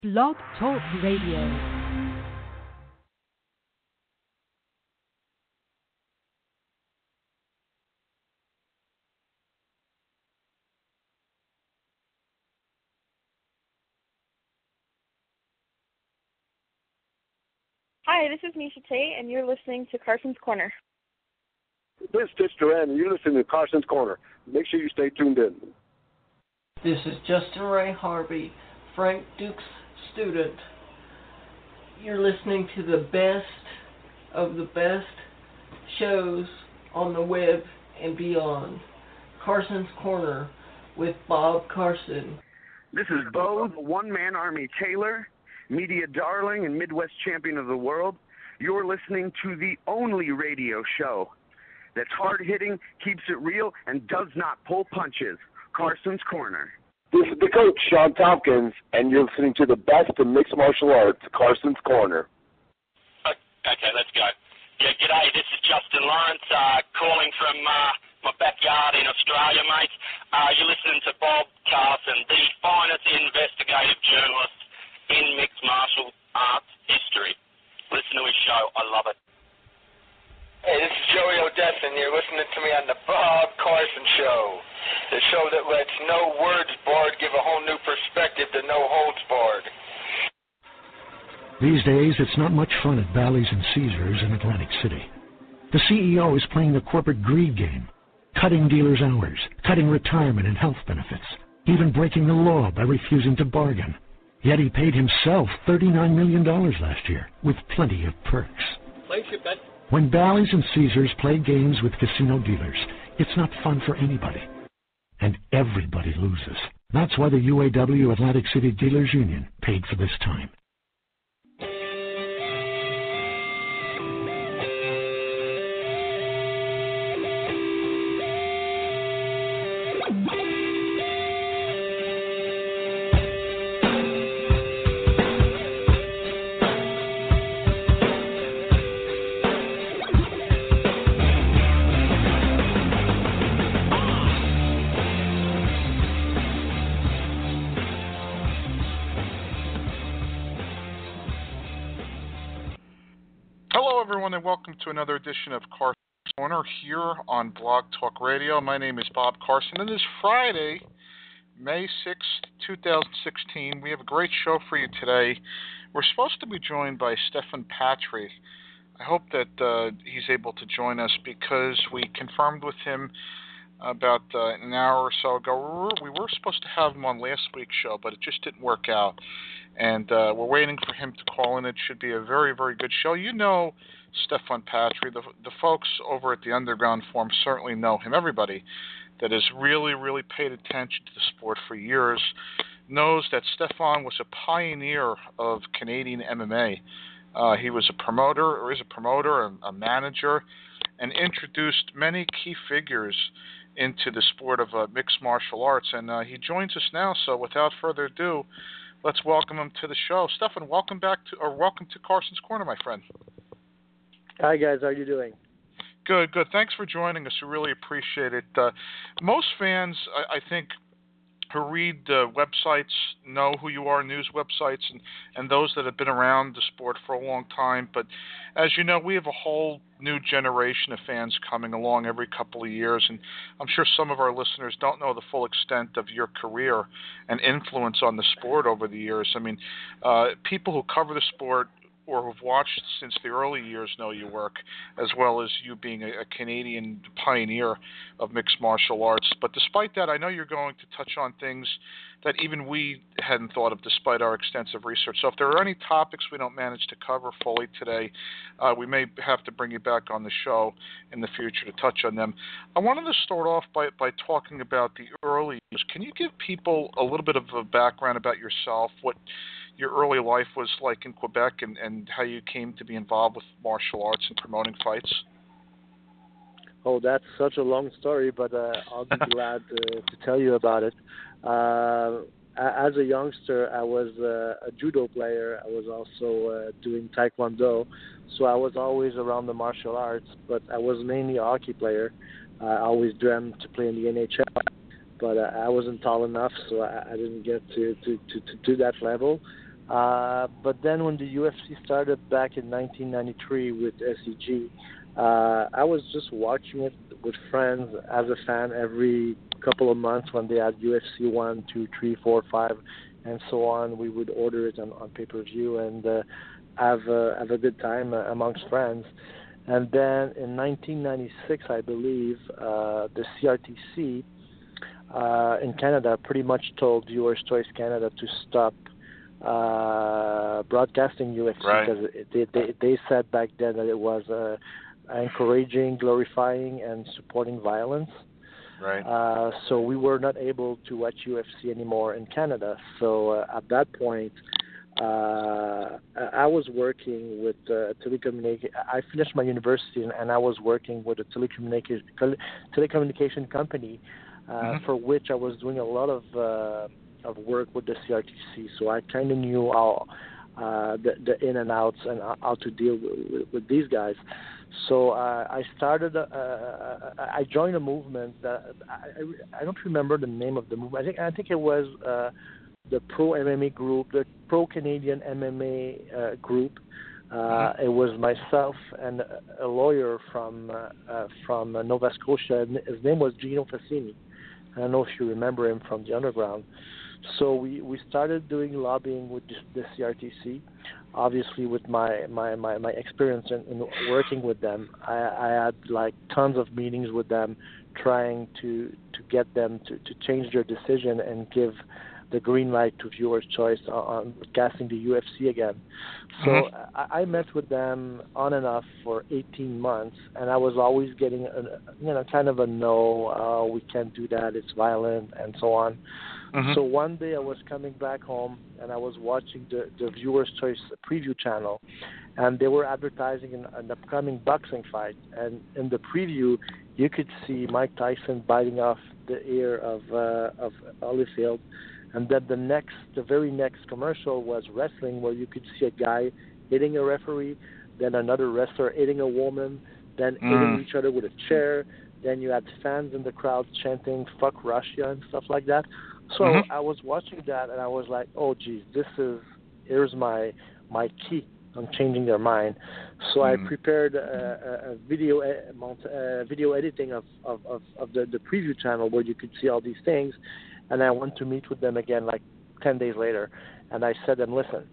Blog Talk Radio. Hi, this is Misha Tate, and you're listening to Carson's Corner. This is Duran, and you're listening to Carson's Corner. Make sure you stay tuned in. This is Justin Ray Harvey, Frank Duke's student. You're listening to the best of the best shows on the web and beyond. Carson's Corner with Bob Carson. This is Bo, the one-man army Taylor, media darling and Midwest champion of the world. You're listening to the only radio show that's hard-hitting, keeps it real, and does not pull punches. Carson's Corner. This is the coach, Sean Tompkins, and you're listening to the best in mixed martial arts, Carson's Corner. Okay, let's go. Yeah, g'day, this is Justin Lawrence, calling from my backyard in Australia, mate. You're listening to Bob Carson, the finest investigative journalist in mixed martial arts history. Listen to his show. I love it. Hey, this is Joey Odessa, and you're listening to me on the Bob Carson Show, the show that lets no words barred give a whole new perspective to no holds barred. These days, it's not much fun at Bally's and Caesars in Atlantic City. The CEO is playing the corporate greed game, cutting dealers' hours, cutting retirement and health benefits, even breaking the law by refusing to bargain. Yet he paid himself $39 million last year, with plenty of perks. Place your bet. When Bally's and Caesars play games with casino dealers, it's not fun for anybody. And everybody loses. That's why the UAW Atlantic City Dealers Union paid for this time. And welcome to another edition of Carson's Corner here on Blog Talk Radio. My name is Bob Carson, and it is Friday, May 6th, 2016. We have a great show for you today. We're supposed to be joined by Stefan Patry. I hope that he's able to join us because we confirmed with him about an hour or so ago. We were supposed to have him on last week's show, but it just didn't work out. And we're waiting for him to call in. It should be a very, very good show. You know Stefan Patry. The folks over at the Underground Forum certainly know him. Everybody that has really, really paid attention to the sport for years knows that Stefan was a pioneer of Canadian MMA. He was a promoter, or is a promoter, a manager, and introduced many key figures into the sport of mixed martial arts. And he joins us now, so without further ado, let's welcome him to the show. Stefan, welcome to Carson's Corner, my friend. Hi, guys. How are you doing? Good. Thanks for joining us. We really appreciate it. Most fans, I think, who read websites know who you are, news websites, and those that have been around the sport for a long time. But as you know, we have a whole new generation of fans coming along every couple of years, and I'm sure some of our listeners don't know the full extent of your career and influence on the sport over the years. I mean, people who cover the sport or who've watched since the early years know your work, as well as you being a Canadian pioneer of mixed martial arts. But despite that, I know you're going to touch on things that even we hadn't thought of despite our extensive research. So if there are any topics we don't manage to cover fully today, we may have to bring you back on the show in the future to touch on them. I wanted to start off by talking about the early years. Can you give people a little bit of a background about yourself, what your early life was like in Quebec, and how you came to be involved with martial arts and promoting fights? Oh, that's such a long story, but I'll be glad to tell you about it. As a youngster, I was a judo player. I was also doing taekwondo, so I was always around the martial arts, but I was mainly a hockey player. I always dreamt to play in the NHL, but I wasn't tall enough, so I didn't get to that level. But then when the UFC started back in 1993 with SEG, I was just watching it with friends as a fan every couple of months when they had UFC 1, 2, 3, 4, 5, and so on. We would order it on pay-per-view and have a good time amongst friends. And then in 1996, I believe, the CRTC in Canada pretty much told Viewers Choice Canada to stop broadcasting UFC because they said back then that it was encouraging, glorifying, and supporting violence. Right. So we were not able to watch UFC anymore in Canada. So at that point, I was working with telecommunication. I finished my university and I was working with a telecommunication company for which I was doing a lot of work with the CRTC. So I kind of knew all the in and outs and how to deal with these guys. So I started. I joined a movement that I don't remember the name of the movement. I think it was the Pro MMA group, the Pro Canadian MMA group. It was myself and a lawyer from Nova Scotia. His name was Gino Fassini. I don't know if you remember him from the underground. So we started doing lobbying with the CRTC. Obviously, with my experience in working with them, I had like tons of meetings with them, trying to get them to change their decision and give the green light to Viewers' Choice on casting the UFC again. So I met with them on and off for 18 months, and I was always getting kind of a no, we can't do that, it's violent, and so on. So one day I was coming back home and I was watching the Viewers' Choice preview channel, and they were advertising an upcoming boxing fight. And in the preview, you could see Mike Tyson biting off the ear of Holyfield. And then the very next commercial was wrestling, where you could see a guy hitting a referee, then another wrestler hitting a woman, then hitting each other with a chair. Then you had fans in the crowd chanting "fuck Russia" and stuff like that. So I was watching that and I was like, oh geez, here's my key on changing their mind. So I prepared a video editing of the preview channel where you could see all these things, and I went to meet with them again like 10 days later, and I said to them, listen,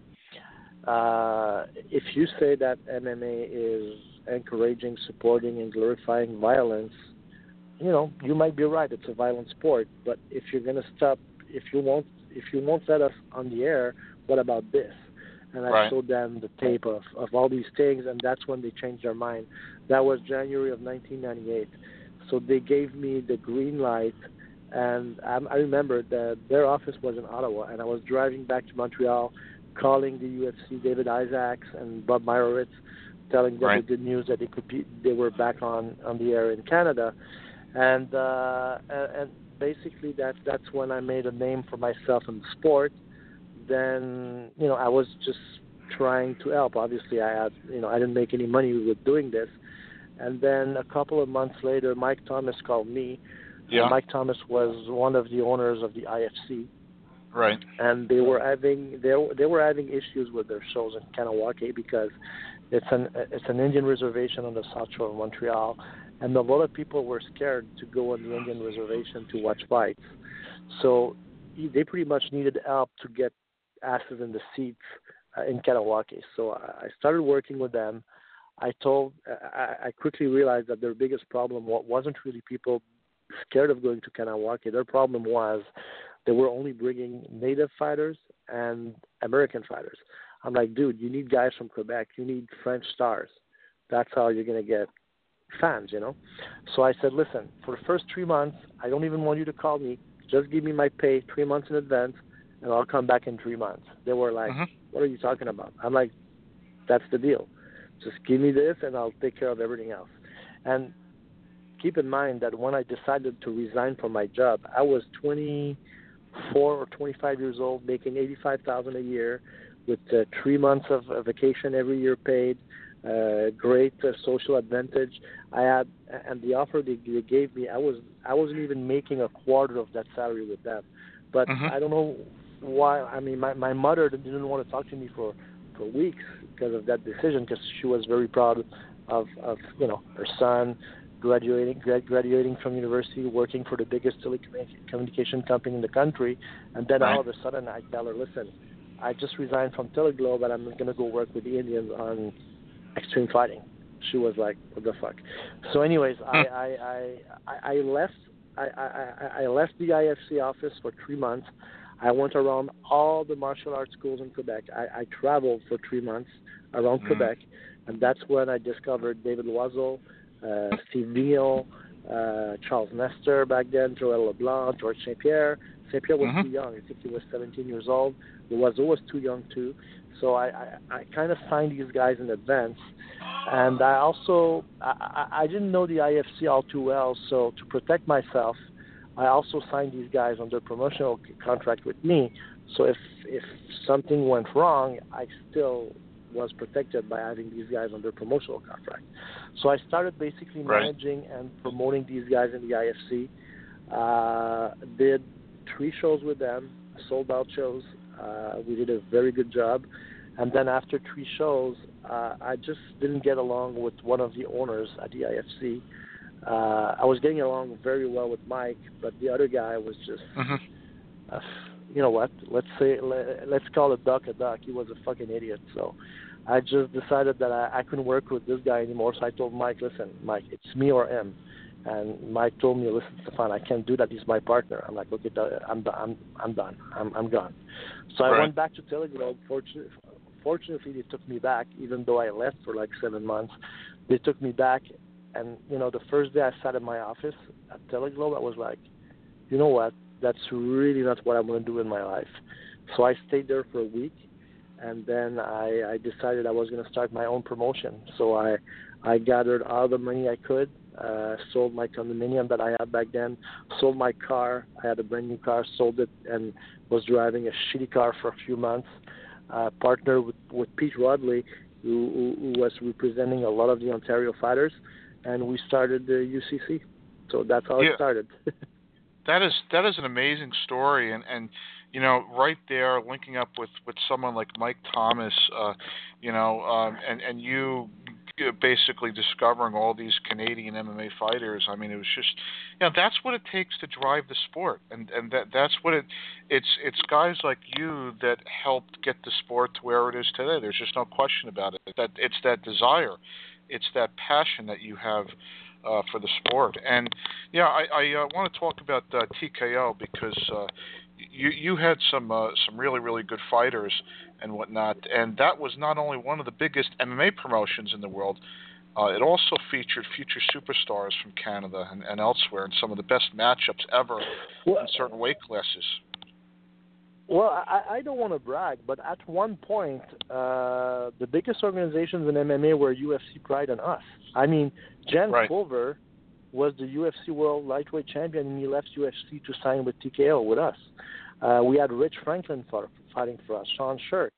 if you say that MMA is encouraging, supporting, and glorifying violence, you might be right. It's a violent sport. But if you're going to stop, if you won't let us on the air, what about this? And I showed them the tape of all these things, and that's when they changed their mind. That was January of 1998. So they gave me the green light, and I remember that their office was in Ottawa, and I was driving back to Montreal, calling the UFC, David Isaacs and Bob Meyerowitz, telling them the good news that they were back on the air in Canada. And basically that's when I made a name for myself in the sport. Then I was just trying to help. Obviously, I didn't make any money with doing this. And then a couple of months later, Mike Thomas called me. Yeah. Mike Thomas was one of the owners of the IFC. Right. And they were having issues with their shows in Kanawake because it's an Indian reservation on the South Shore of Montreal. And a lot of people were scared to go on the Indian reservation to watch fights. So they pretty much needed help to get asses in the seats in Kanawake. So I started working with them. I quickly realized that their biggest problem wasn't really people scared of going to Kanawake. Their problem was they were only bringing Native fighters and American fighters. I'm like, dude, you need guys from Quebec. You need French stars. That's how you're going to get fans, So I said, listen, for the first 3 months, I don't even want you to call me. Just give me my pay 3 months in advance, and I'll come back in 3 months. They were like, what are you talking about? I'm like, that's the deal. Just give me this, and I'll take care of everything else. And keep in mind that when I decided to resign from my job, I was 24 or 25 years old, making $85,000 a year, with 3 months of vacation every year paid, great social advantage. I had, and the offer they gave me, I wasn't even making a quarter of that salary with them. But I don't know while I mean, my mother didn't want to talk to me for weeks because of that decision, because she was very proud of her son graduating from university, working for the biggest telecommunication company in the country, and then all of a sudden I tell her, listen, I just resigned from Teleglobe and I'm going to go work with the Indians on extreme fighting. She was like, what the fuck? So anyways, I left. I left the IFC office for 3 months. I went around all the martial arts schools in Quebec. I traveled for 3 months around Quebec, and that's when I discovered David Loiseau, Steve Neal, Charles Nestor back then, Joël Leblanc, George St. Pierre. St. Pierre was too young. I think he was 17 years old. Loiseau was too young too. So I kind of signed these guys in advance. And I also, I didn't know the IFC all too well, so to protect myself, I also signed these guys under promotional contract with me. So if something went wrong, I still was protected by having these guys under promotional contract. So I started basically managing and promoting these guys in the IFC. Did 3 shows with them, sold out shows. We did a very good job. And then after 3 shows, I just didn't get along with one of the owners at the IFC. I was getting along very well with Mike, but the other guy was just, you know what? Let's call a duck a duck. He was a fucking idiot. So I just decided that I couldn't work with this guy anymore. So I told Mike, listen, Mike, it's me or him. And Mike told me, listen, Stefan, I can't do that. He's my partner. I'm like, okay, I'm done. I'm gone. So I went back to Teleglobe. Fortunately, they took me back, even though I left for like 7 months. They took me back, and the first day I sat in my office at Teleglobe, I was like, you know what? That's really not what I'm going to do in my life. So I stayed there for a week, and then I decided I was going to start my own promotion. So I gathered all the money I could, sold my condominium that I had back then, sold my car. I had a brand new car, sold it, and was driving a shitty car for a few months. Partnered with Pete Rodley, who was representing a lot of the Ontario fighters, and we started the UCC. So that's how it started. That is an amazing story, and right there, linking up with someone like Mike Thomas, and you basically discovering all these Canadian MMA fighters. I mean, it was just, that's what it takes to drive the sport, and that's what it's guys like you that helped get the sport to where it is today. There's just no question about it. That it's that desire, it's that passion that you have for the sport. And I want to talk about TKO because you had some really, really good fighters and whatnot, and that was not only one of the biggest MMA promotions in the world, it also featured future superstars from Canada and elsewhere, and some of the best matchups ever in certain weight classes. Well, I don't want to brag, but at one point, the biggest organizations in MMA were UFC Pride and us. I mean, Jan Pulver was the UFC World Lightweight Champion, and he left UFC to sign with TKO with us. We had Rich Franklin fighting for us, Sean Shirk.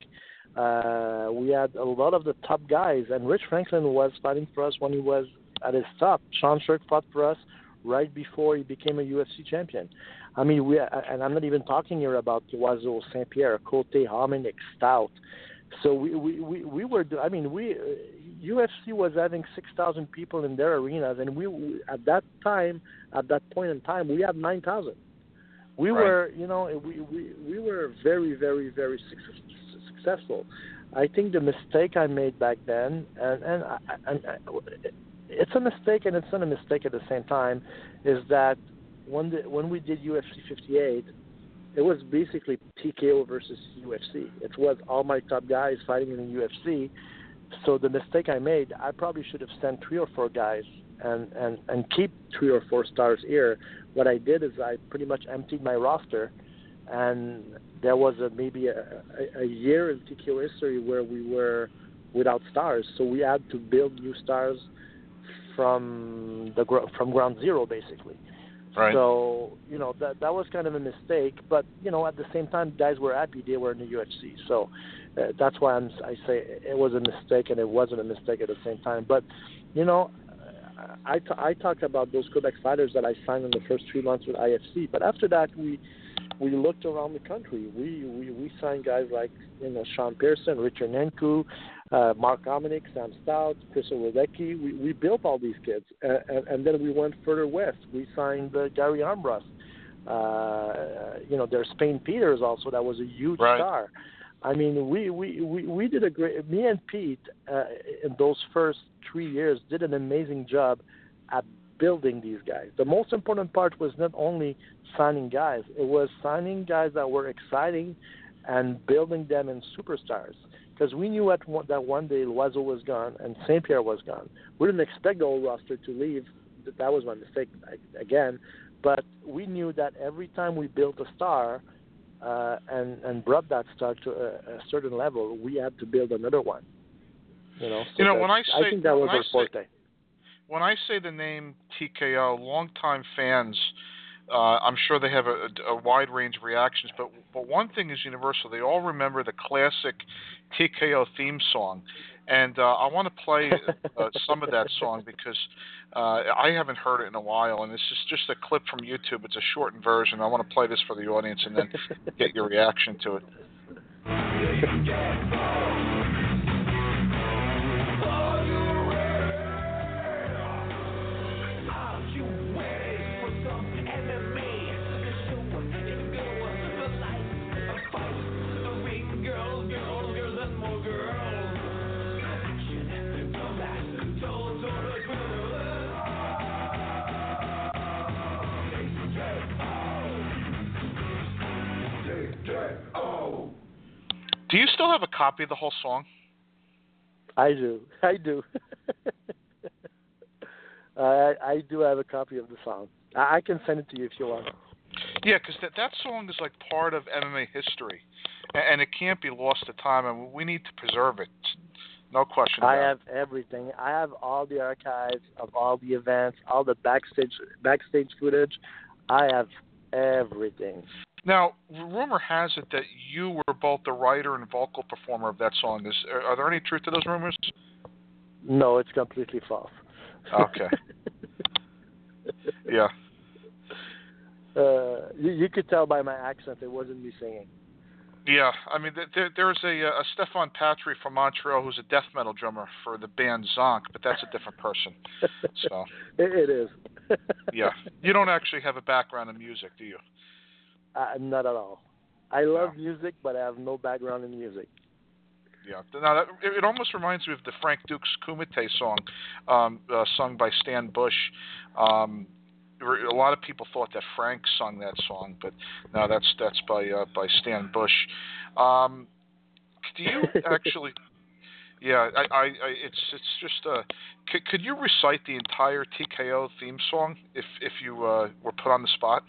We had a lot of the top guys, and Rich Franklin was fighting for us when he was at his top. Sean Shirk fought for us right before he became a UFC champion. I mean, and I'm not even talking here about Loiseau, St. Pierre, Cote, Hominick, Stout. So we were. I mean, UFC was having 6,000 people in their arenas, and we at that point in time, we had 9,000. We were, we were very, very, very successful. I think the mistake I made back then, and it's a mistake and it's not a mistake at the same time, is that when we did UFC 58, it was basically TKO versus UFC. It was all my top guys fighting in the UFC. So the mistake I made, I probably should have sent 3 or 4 guys and keep 3 or 4 stars here. What I did is I pretty much emptied my roster, and there was maybe a year in TKO history where we were without stars. So we had to build new stars from ground zero, basically. Right. So, that was kind of a mistake. But, at the same time, guys were happy they were in the UFC. So that's why I say it was a mistake and it wasn't a mistake at the same time. But, I talk about those Quebec fighters that I signed in the first 3 months with IFC. But after that, we we looked around the country. We signed guys like Sean Pearson, Richard Nenku, Mark Omenick, Sam Stout, Chris Orodecki. We built all these kids, and then we went further west. We signed Gary Armbrust. There's Spain Peters also. That was a huge star. I mean, we did a great. Me and Pete in those first 3 years did an amazing job at building these guys. The most important part was not only signing guys; it was signing guys that were exciting and building them in superstars. Because we knew that one day Loiseau was gone and St. Pierre was gone. We didn't expect the whole roster to leave. That was my mistake again. But we knew that every time we built a star and brought that star to a certain level, we had to build another one. When I think that was our forte. When I say the name TKO, longtime fans, I'm sure they have a wide range of reactions. But one thing is universal. They all remember the classic TKO theme song. And I want to play some of that song because I haven't heard it in a while, and this is just a clip from YouTube. It's a shortened version. I want to play this for the audience and then get your reaction to it. Do you still have a copy of the whole song? I do. I do have a copy of the song. I can send it to you if you want. Yeah, because that song is like part of MMA history, and it can't be lost to time, and we need to preserve it. No question about it. I have everything. I have all the archives of all the events, all the backstage footage. I have everything. Now, rumor has it that you were both the writer and vocal performer of that song. Are there any truth to those rumors? No, it's completely false. Okay. Yeah. You could tell by my accent it wasn't me singing. Yeah, I mean, there's a Stefan Patry from Montreal who's a death metal drummer for the band Zonk, but that's a different person. So it is. Yeah. You don't actually have a background in music, do you? Not at all. I love music, but I have no background in music. Yeah. Now, it almost reminds me of the Frank Dukes Kumite song, sung by Stan Bush. A lot of people thought that Frank sung that song, but no, that's by Stan Bush. Do you actually? Yeah, it's just. Could you recite the entire TKO theme song if you were put on the spot?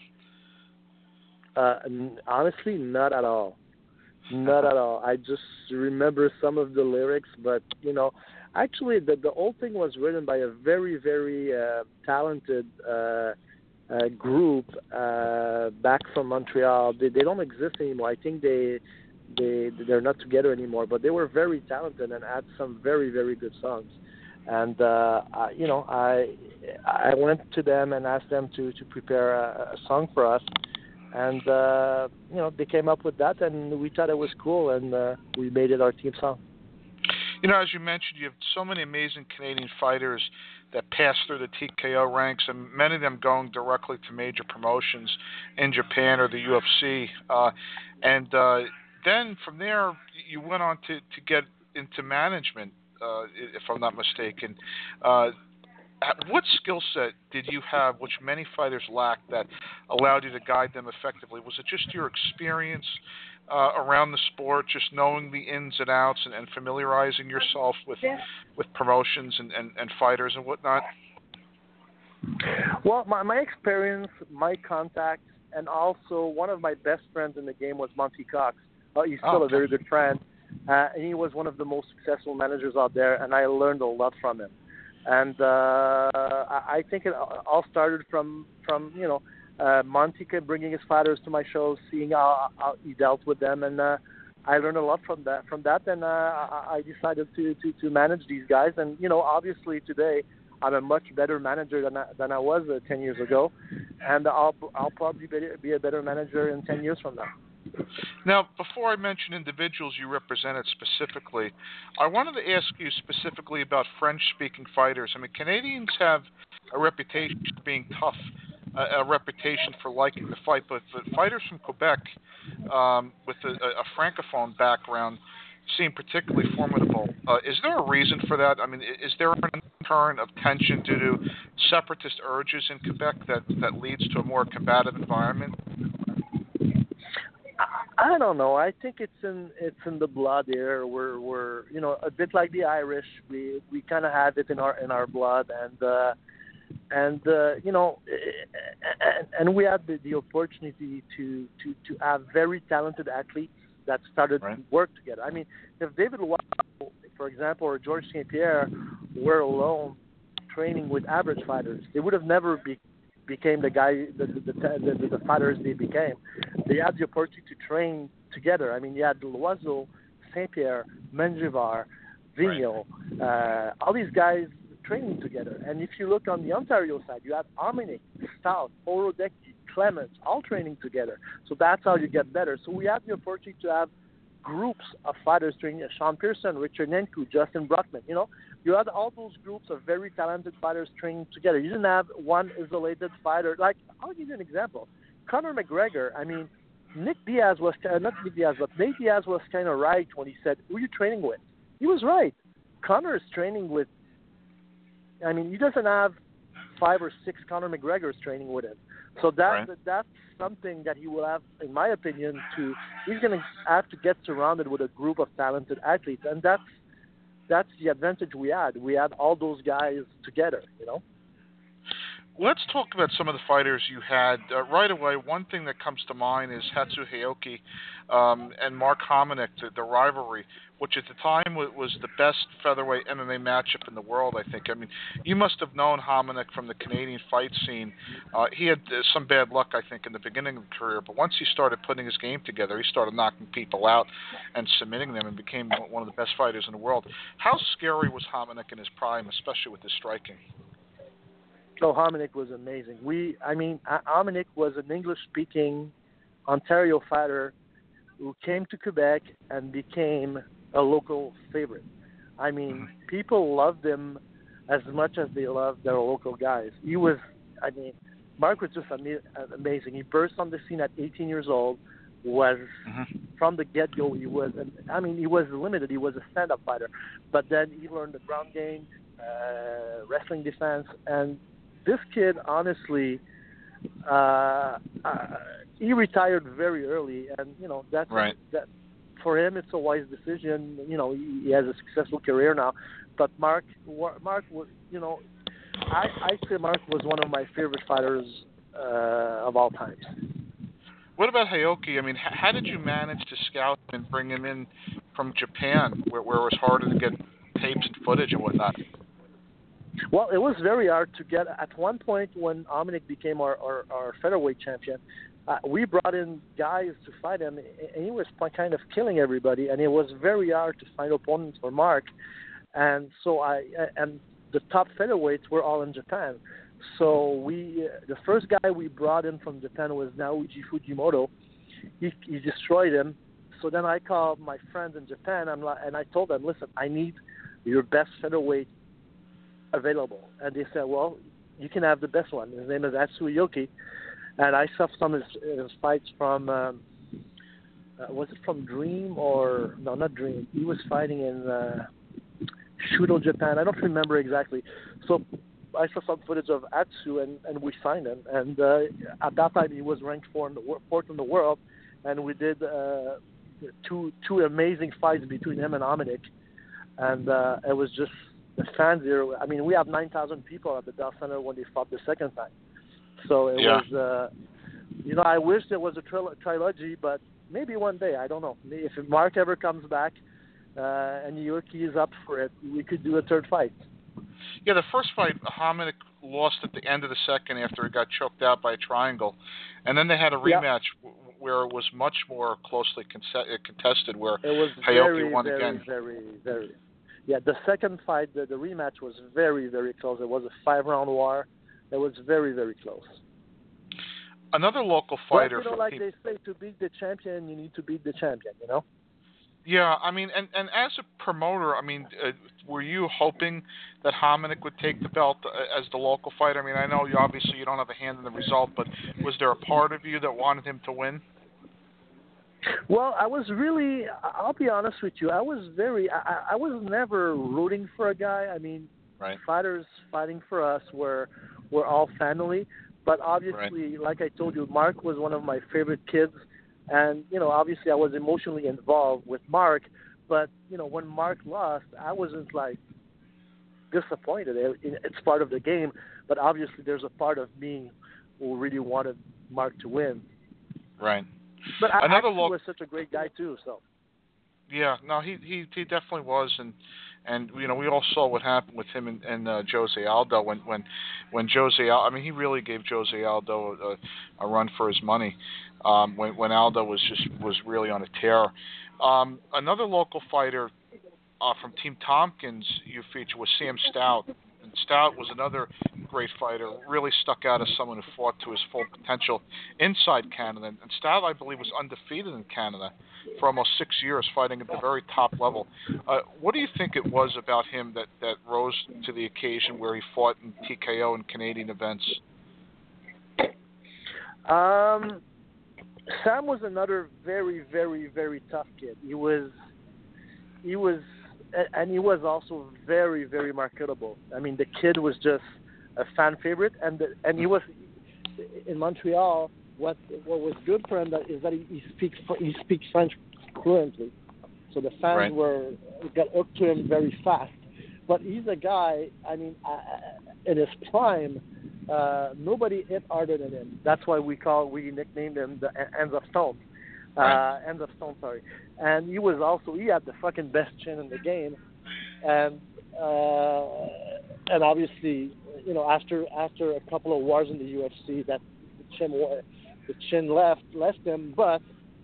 Honestly, not at all. Not at all. I just remember some of the lyrics, but actually the whole thing was written by a very, very talented group back from Montreal. They don't exist anymore. I think they're not together anymore, but they were very talented and had some very, very good songs. And I went to them and asked them to prepare a song for us. And, they came up with that, and we thought it was cool, and we made it our team song. As you mentioned, you have so many amazing Canadian fighters that pass through the TKO ranks, and many of them going directly to major promotions in Japan or the UFC. Then from there, you went on to get into management, if I'm not mistaken. What skill set did you have, which many fighters lack, that allowed you to guide them effectively? Was it just your experience around the sport, just knowing the ins and outs and familiarizing yourself with promotions and fighters and whatnot? Well, my experience, my contacts, and also one of my best friends in the game was Monty Cox. He's still a very good friend, and he was one of the most successful managers out there, and I learned a lot from him. And I think it all started from Monty bringing his fighters to my shows, seeing how he dealt with them, and I learned a lot from that. And I decided to manage these guys. And obviously today I'm a much better manager than I was 10 years ago, and I'll probably be a better manager in 10 years from now. Now, before I mention individuals you represented specifically, I wanted to ask you specifically about French-speaking fighters. I mean, Canadians have a reputation for being tough, a reputation for liking the fight, but fighters from Quebec with a francophone background seem particularly formidable. Is there a reason for that? I mean, is there an current of tension due to separatist urges in Quebec that leads to a more combative environment? I don't know. I think it's in the blood here. We're a bit like the Irish. We kind of have it in our blood, and we had the opportunity to have very talented athletes that started to work together. I mean, if David Wile, for example, or Georges St-Pierre were alone training with average fighters, they would have never became the fighters they became. They had the opportunity to train together. I mean, you had Loiseau, St-Pierre, Menjivar, Vigneault, all these guys training together. And if you look on the Ontario side, you had Hominick, Stout, Horodecki, Clements, all training together. So that's how you get better. So we had the opportunity to have groups of fighters training, Sean Pearson, Richard Nenku, Justin Brockman. You had all those groups of very talented fighters training together. You didn't have one isolated fighter. Like, I'll give you an example. Conor McGregor, I mean, Nate Diaz was kind of right when he said, who are you training with? He was right. Conor is training with, I mean, he doesn't have 5 or 6 Conor McGregors training with him. So that's something that he will have, in my opinion, he's going to have to get surrounded with a group of talented athletes. And that's the advantage we had. We had all those guys together, Let's talk about some of the fighters you had. Right away, one thing that comes to mind is Hatsu Haoki and Mark Hominick, the rivalry, which at the time was the best featherweight MMA matchup in the world, I think. I mean, you must have known Hominick from the Canadian fight scene. He had some bad luck, I think, in the beginning of the career, but once he started putting his game together, he started knocking people out and submitting them and became one of the best fighters in the world. How scary was Hominick in his prime, especially with his striking? So Hominick was amazing. Hominick was an English-speaking Ontario fighter who came to Quebec and became a local favorite. I mean, people loved him as much as they loved their local guys. Mark was just amazing. He burst on the scene at 18 years old. From the get-go, he was limited. He was a stand-up fighter. But then he learned the ground game, wrestling defense, and this kid, honestly, he retired very early, and that's right. That for him, it's a wise decision. He has a successful career now. But Mark was, I say Mark was one of my favorite fighters of all times. What about Haoki? I mean, how did you manage to scout and bring him in from Japan, where it was harder to get tapes and footage and whatnot? Well, it was very hard to get. At one point, when Hominick became our featherweight champion, we brought in guys to fight him, and he was kind of killing everybody, and it was very hard to find opponents for Mark. And so and the top featherweights were all in Japan. So the first guy we brought in from Japan was Naoji Fujimoto. He destroyed him. So then I called my friends in Japan, and I told them, listen, I need your best featherweight available. And they said, well, you can have the best one. His name is Hatsu Haoki. And I saw some of his fights from, was it from Dream or, no, not Dream. He was fighting in Shudo, Japan. I don't remember exactly. So I saw some footage of Hatsu, and we signed him. And at that time, he was ranked fourth in the world. And we did two amazing fights between him and Hominick. And it was just the fans there. I mean, we have 9,000 people at the Bell Center when they fought the second time. So it was, I wish there was a trilogy, but maybe one day. I don't know. If Mark ever comes back and Haoki is up for it, we could do a third fight. Yeah, the first fight, Hominick lost at the end of the second after he got choked out by a triangle. And then they had a rematch where it was much more closely contested, where it was Haoki won again. Very, very. yeah, the second fight, the rematch was very, very close. It was a 5-round war. It was very, very close. Another local fighter. But, like they say, to beat the champion, you need to beat the champion, Yeah, I mean, and as a promoter, I mean, were you hoping that Hominick would take the belt as the local fighter? I mean, I know obviously you don't have a hand in the result, but was there a part of you that wanted him to win? Well, I was really, I'll be honest with you, I was never rooting for a guy. I mean, right. Fighters fighting for us were all family, but obviously, like I told you, Mark was one of my favorite kids. And, obviously I was emotionally involved with Mark, but, when Mark lost, I wasn't, disappointed. It's part of the game, but obviously there's a part of me who really wanted Mark to win. Right. But he was such a great guy, too, so. Yeah, no, he definitely was, and we all saw what happened with him and Jose Aldo when Jose Aldo, I mean, he really gave Jose Aldo a run for his money. When Aldo was really on a tear. Another local fighter from Team Tompkins you featured was Sam Stout. And Stout was another great fighter, really stuck out as someone who fought to his full potential inside Canada. And Stout, I believe, was undefeated in Canada for almost 6 years, fighting at the very top level. What do you think it was about him that rose to the occasion where he fought in TKO and Canadian events? Sam was another very, very, very tough kid. He was also very, very marketable. I mean, the kid was just a fan favorite, and he was in Montreal. What was good for him is that he speaks French fluently, so the fans got hooked to him very fast. But he's a guy. I mean, in his prime. Nobody hit harder than him. That's why we nicknamed him the Ends of Stone. Ends of Stone, sorry. And he had the fucking best chin in the game. And obviously, after a couple of wars in the UFC, that the chin left him. But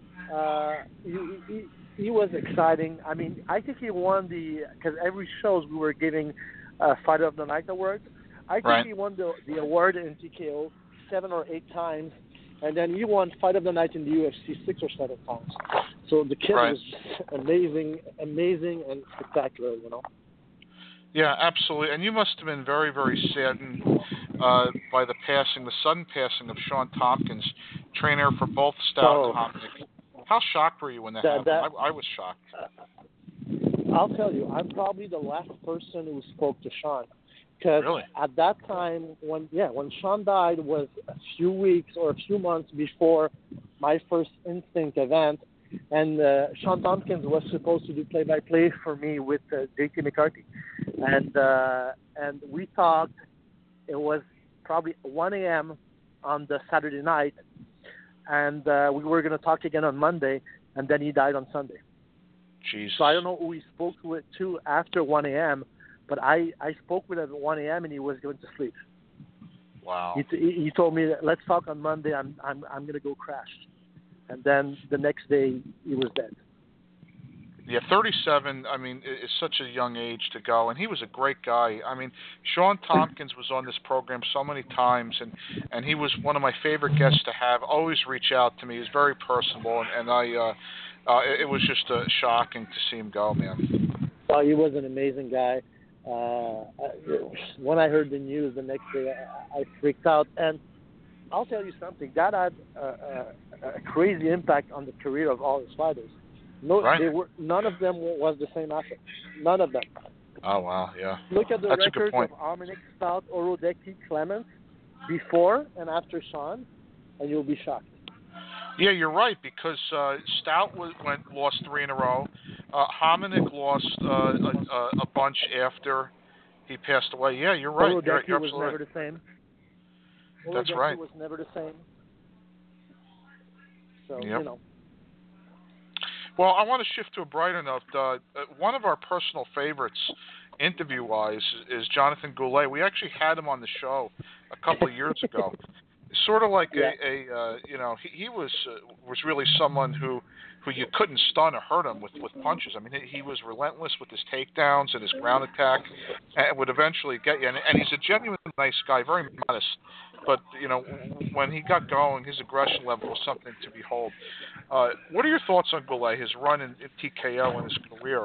he was exciting. I mean, I think he won because every shows we were giving Fighter of the Night awards. I think he won the award in TKO 7 or 8 times, and then he won Fight of the Night in the UFC 6 or 7 times. So the kid was amazing, and spectacular, Yeah, absolutely. And you must have been very, very saddened by the sudden passing of Sean Tompkins, trainer for both Stout and Hominick. How shocked were you when that happened? I was shocked. I'll tell you, I'm probably the last person who spoke to Sean. Because at that time, when Sean died was a few weeks or a few months before my first Instinct event, and Sean Tompkins was supposed to do play-by-play for me with J.T. McCarthy, and we talked. It was probably 1 a.m. on the Saturday night, and we were going to talk again on Monday, and then he died on Sunday. Jesus. So I don't know who he spoke to after 1 a.m., but I spoke with him at 1 a.m. and he was going to sleep. Wow. He told me that, let's talk on Monday. I'm going to go crash. And then the next day he was dead. Yeah, 37. I mean, is such a young age to go, and he was a great guy. I mean, Sean Tompkins was on this program so many times, and he was one of my favorite guests to have. Always reach out to me. He was very personable, and it was just shocking to see him go, man. Well, he was an amazing guy. When I heard the news the next day, I freaked out. And I'll tell you something, that had a crazy impact on the career of all his fighters. None of them was the same after. None of them. Oh, wow, yeah. Look at the records of Hominick, Stout, Orodecki, Clements before and after Sean, and you'll be shocked. Yeah, you're right, because Stout lost 3 in a row. Hominick lost a bunch after he passed away. Yeah, you're right. Orodecki you're was never the same. That's right. Was never the same. So, yep. Well, I want to shift to a brighter note. One of our personal favorites, interview-wise, is Jonathan Goulet. We actually had him on the show a couple of years ago. Sort of like he was really someone who you couldn't stun or hurt him with punches. I mean, he was relentless with his takedowns and his ground attack, and would eventually get you. And he's a genuine nice guy, very modest. But when he got going, his aggression level was something to behold. What are your thoughts on Goulet, his run in TKO in his career?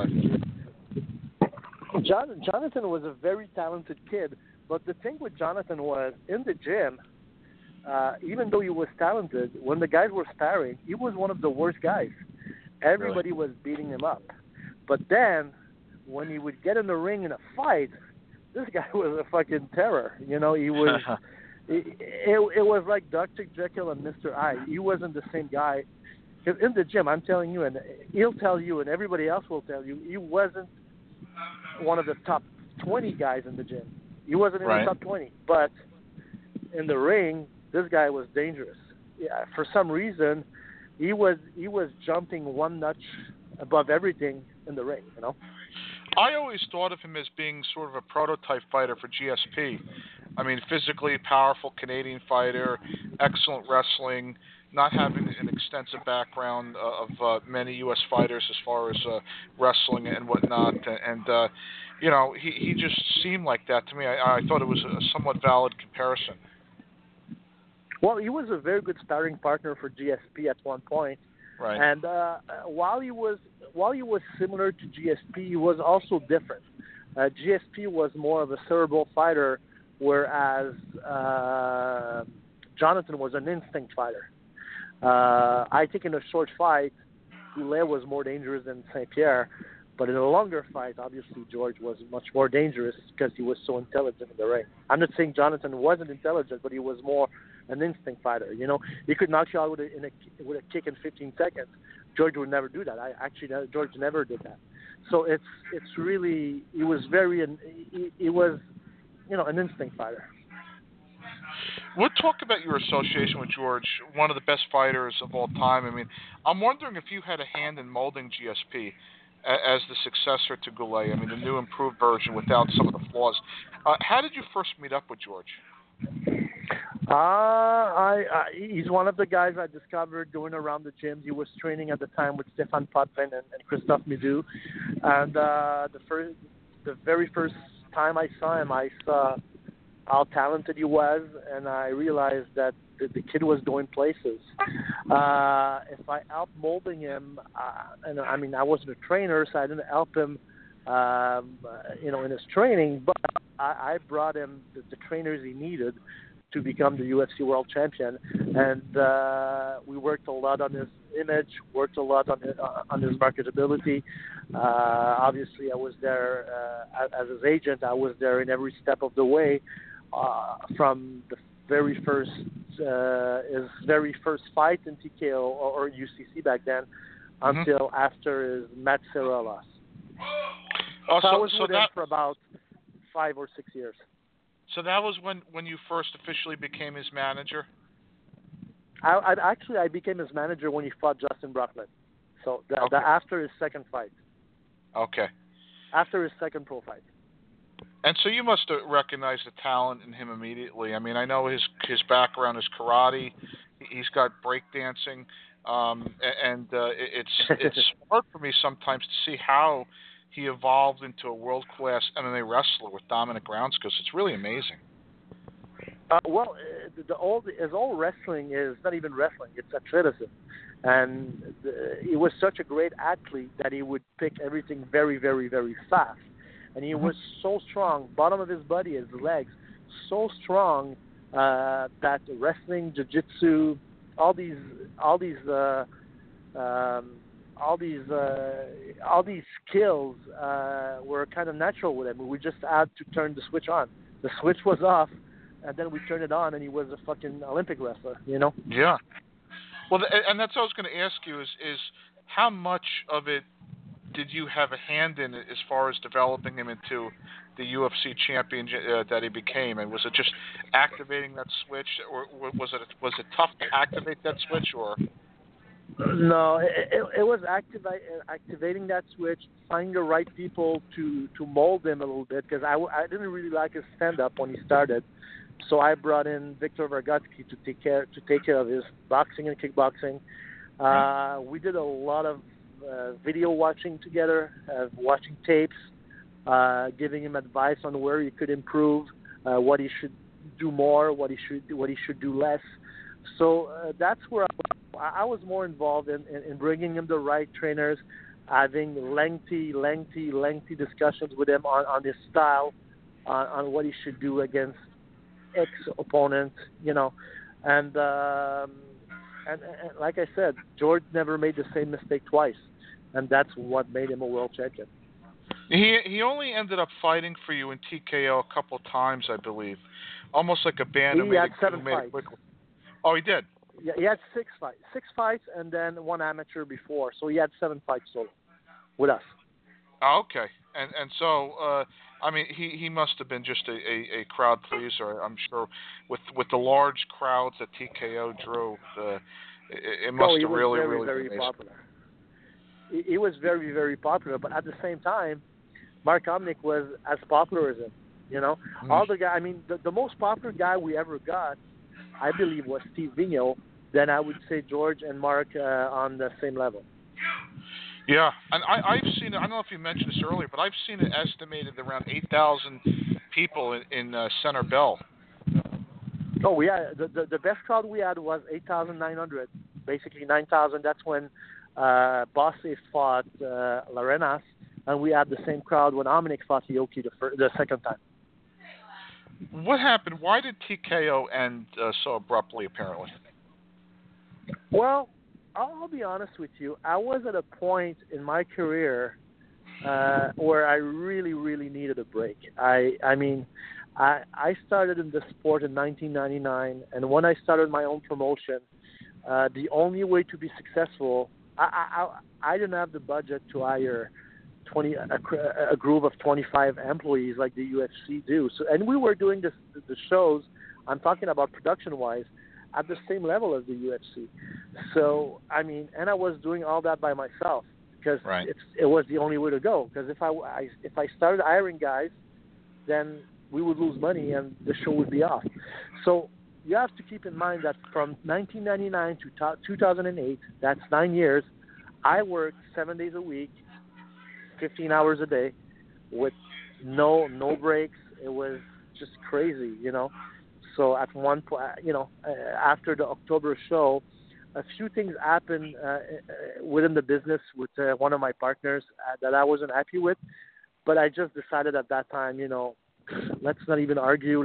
Jonathan was a very talented kid, but the thing with Jonathan was in the gym. Even though he was talented, when the guys were sparring, he was one of the worst guys. Everybody was beating him up. But then, when he would get in the ring in a fight, this guy was a fucking terror. He was. It was like Dr. Jekyll and Mr. Hyde. He wasn't the same guy. Because in the gym, I'm telling you, and he'll tell you, and everybody else will tell you, he wasn't one of the top 20 guys in the gym. He wasn't in the top 20. But in the ring, this guy was dangerous. Yeah, for some reason, he was jumping one notch above everything in the ring. I always thought of him as being sort of a prototype fighter for GSP. I mean, physically powerful Canadian fighter, excellent wrestling, not having an extensive background of many U.S. fighters as far as wrestling and whatnot. And he just seemed like that to me. I thought it was a somewhat valid comparison. Well, he was a very good sparring partner for GSP at one point. Right. And while he was similar to GSP, he was also different. GSP was more of a cerebral fighter, whereas Jonathan was an instinct fighter. I think in a short fight, Goulet was more dangerous than St. Pierre, but in a longer fight, obviously George was much more dangerous because he was so intelligent in the ring. I'm not saying Jonathan wasn't intelligent, but he was more an instinct fighter. He could knock you out with a kick in 15 seconds. George would never do that. George never did that. So it's really he was an instinct fighter. We'll talk about your association with George, one of the best fighters of all time. I mean, I'm wondering if you had a hand in molding GSP as the successor to Goulet. I mean, the new improved version without some of the flaws. How did you first meet up with George? He's one of the guys I discovered going around the gyms. He was training at the time with Stefan Potvin and Christophe Midou. And the very first time I saw him, I saw how talented he was, and I realized that the kid was going places. If I helped molding him, and I mean, I wasn't a trainer, so I didn't help him, in his training, but I brought him the trainers he needed to become the UFC World Champion, and we worked a lot on his image, worked a lot on his marketability. Obviously, I was there as his agent. I was there in every step of the way, from the very first his very first fight in TKO or UCC back then, until after his Matt Serra loss. So I was with him for about 5 or 6 years. So that was when you first officially became his manager? I became his manager when he fought Justin Brockman. So after his second fight. Okay. After his second pro fight. And so you must have recognized the talent in him immediately. I mean, I know his background is karate. He's got breakdancing. And it's hard for me sometimes to see how he evolved into a world-class MMA wrestler with dominant ground skills. It's really amazing. His whole wrestling is not even wrestling; it's athleticism. And he was such a great athlete that he would pick everything very, very, very fast. And he was so strong, bottom of his body, his legs, so strong that wrestling, jiu-jitsu, all these skills were kind of natural with him. We just had to turn the switch on. The switch was off, and then we turned it on, and he was a fucking Olympic wrestler, Yeah. Well, and that's what I was going to ask you is how much of it did you have a hand in as far as developing him into the UFC champion that he became? And was it just activating that switch, or was it tough to activate that switch, or? No, it was activating that switch, finding the right people to mold him a little bit, because I didn't really like his stand-up when he started. So I brought in Victor Vergotsky to take care of his boxing and kickboxing. We did a lot of video watching together, watching tapes, giving him advice on where he could improve, what he should do more, what he should do less. So that's where I was more involved in bringing him the right trainers, having lengthy discussions with him on his style, on what he should do against ex-opponents, and like I said, George never made the same mistake twice, and that's what made him a world champion. He only ended up fighting for you in TKO a couple times, I believe, almost like a band. He had 7 fights. Oh, he did. Yeah, he had 6 fights, and then 1 amateur before, so he had 7 fights total with us. Oh, okay, and so I mean, he must have been just a crowd pleaser, I'm sure, with the large crowds that TKO drew. It must have really very been popular. He was very, very popular, but at the same time, Mark Omnick was as popular as him. All the guys. I mean, the most popular guy we ever got, I believe, was Steve Vigneault. Then I would say George and Mark on the same level. Yeah, and I've seen it. I don't know if you mentioned this earlier, but I've seen it estimated around 8,000 people in Center Bell. Oh, we had the best crowd we had was 8,900, basically 9,000. That's when Bosse fought Larenas, and we had the same crowd when Omnick fought Ioki the second time. What happened? Why did TKO end so abruptly, apparently? Well, I'll be honest with you. I was at a point in my career where I really, really needed a break. I started in the sport in 1999, and when I started my own promotion, the only way to be successful, I didn't have the budget to hire a group of 25 employees like the UFC do. So, and we were doing the shows, I'm talking about production-wise, at the same level as the UFC. So, I mean, and I was doing all that by myself because it was the only way to go. Because if I started hiring guys, then we would lose money and the show would be off. So you have to keep in mind that from 1999 to 2008, that's 9 years, I worked 7 days a week, 15 hours a day, with no breaks. It was just crazy, So at one point, after the October show, a few things happened within the business with one of my partners that I wasn't happy with. But I just decided at that time, let's not even argue.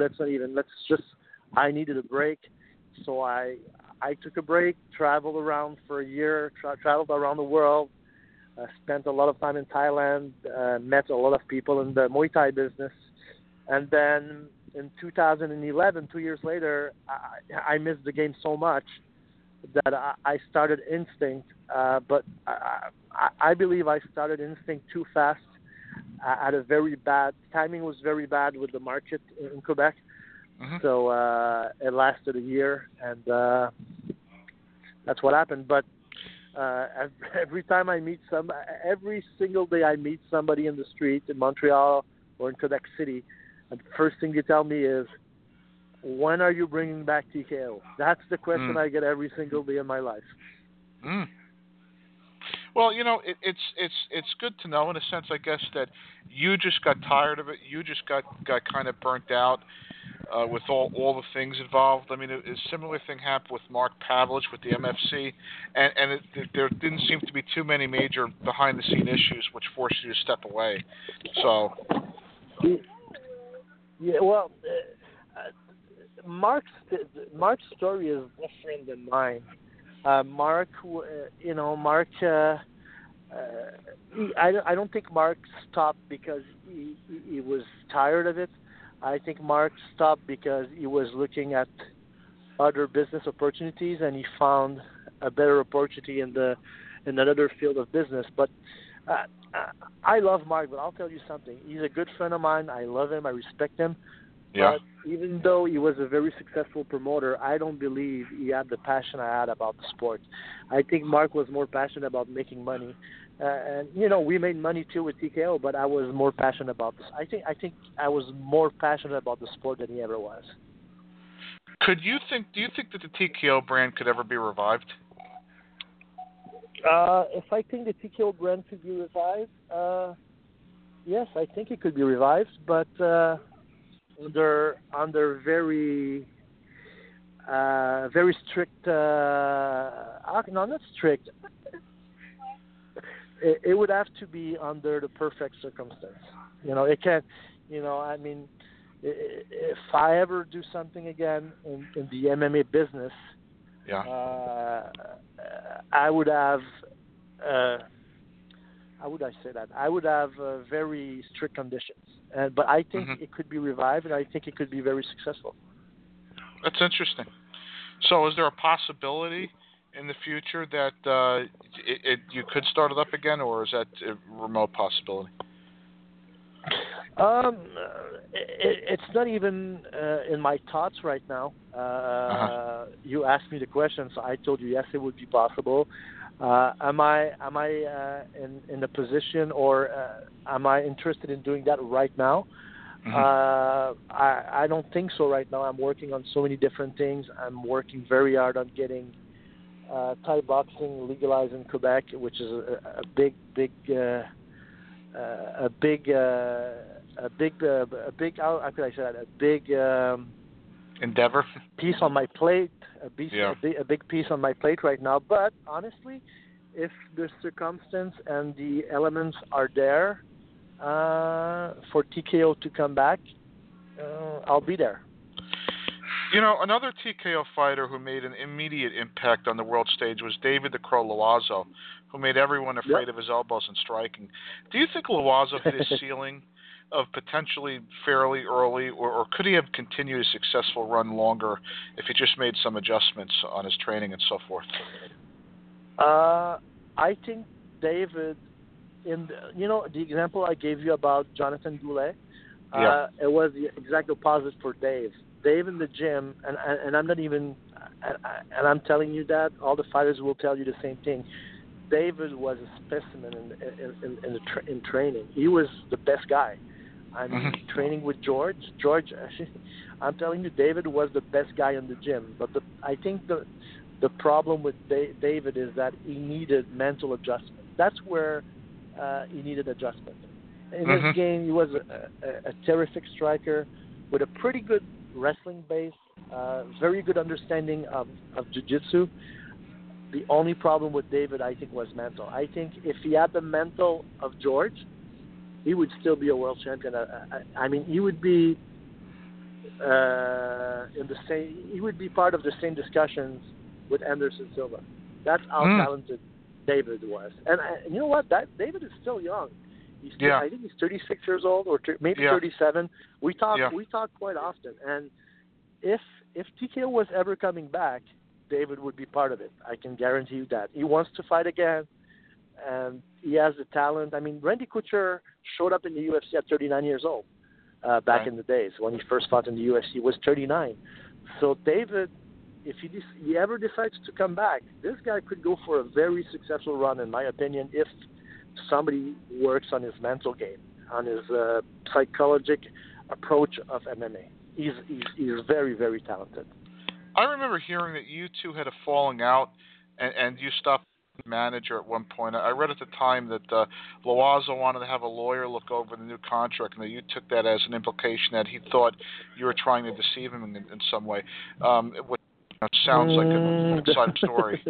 I needed a break. So I took a break, traveled around for a year, traveled around the world, spent a lot of time in Thailand, met a lot of people in the Muay Thai business. And then in 2011, 2 years later, I missed the game so much that I started Instinct. But I believe I started Instinct too fast. At a very bad timing was very bad with the market in Quebec. Mm-hmm. So it lasted a year, and that's what happened. But every time I meet every single day I meet somebody in the street in Montreal or in Quebec City, and the first thing you tell me is, when are you bringing back TKO? That's the question I get every single day in my life. Mm. Well, it's good to know in a sense, I guess, that you just got tired of it. You just got kind of burnt out with all the things involved. I mean, a similar thing happened with Mark Pavlich with the MFC, and there didn't seem to be too many major behind-the-scene issues which forced you to step away. So. Yeah, well, Mark's story is different than mine. Mark, I don't think Mark stopped because he was tired of it. I think Mark stopped because he was looking at other business opportunities and he found a better opportunity in another field of business. But I love Mark, but I'll tell you something. He's a good friend of mine. I love him. I respect him. Yeah. But even though he was a very successful promoter, I don't believe he had the passion I had about the sport. I think Mark was more passionate about making money. And we made money too with TKO, but I was more passionate about this. I think I was more passionate about the sport than he ever was. Do you think that the TKO brand could ever be revived? If I think the TKO brand could be revived, yes, I think it could be revived, but under very strict. No, not strict. It would have to be under the perfect circumstance. It can't. I mean, if I ever do something again in the MMA business, I would have. How would I say that? I would have very strict conditions, but I think it could be revived, and I think it could be very successful. That's interesting. So, is there a possibility in the future that you could start it up again, or is that a remote possibility? It's not even in my thoughts right now. You asked me the question, so I told you yes, it would be possible. Am I in a position, or am I interested in doing that right now? I don't think so right now. I'm working on so many different things. I'm working very hard on getting Thai boxing legalized in Quebec, which is a big how could I say that? A big endeavor. Piece on my plate. A big piece on my plate right now. But honestly, if the circumstance and the elements are there for TKO to come back, I'll be there. Another TKO fighter who made an immediate impact on the world stage was David the Crow Loiseau, who made everyone afraid of his elbows and striking. Do you think Loiseau hit his ceiling of potentially fairly early, or could he have continued a successful run longer if he just made some adjustments on his training and so forth? I think David, the example I gave you about Jonathan Goulet, it was the exact opposite for Dave. Dave in the gym, and I'm not even, and I'm telling you that all the fighters will tell you the same thing. David was a specimen in training. He was the best guy. I mean, training with George, I'm telling you, David was the best guy in the gym. But I think the problem with David is that he needed mental adjustment. That's where he needed adjustment. In his game, he was a terrific striker with a pretty good wrestling base, very good understanding of jiu-jitsu. The only problem with David, I think, was mental. I think if he had the mental of George, he would still be a world champion. I mean, he would be he would be part of the same discussions with Anderson Silva. That's how talented David was. And you know what? David is still young. He's still, I think he's 36 years old, or maybe 37. We talk quite often. And if TKO was ever coming back, David would be part of it. I can guarantee you that. He wants to fight again, and he has the talent. I mean, Randy Couture showed up in the UFC at 39 years old back in the days when he first fought in the UFC. He was 39. So David, if he ever decides to come back, this guy could go for a very successful run, in my opinion, if somebody works on his mental game, on his psychologic approach of MMA. He's very, very talented. I remember hearing that you two had a falling out, and you stopped the manager at one point. I read at the time that Loiseau wanted to have a lawyer look over the new contract, and that you took that as an implication that he thought you were trying to deceive him in some way. Which sounds like an inside story.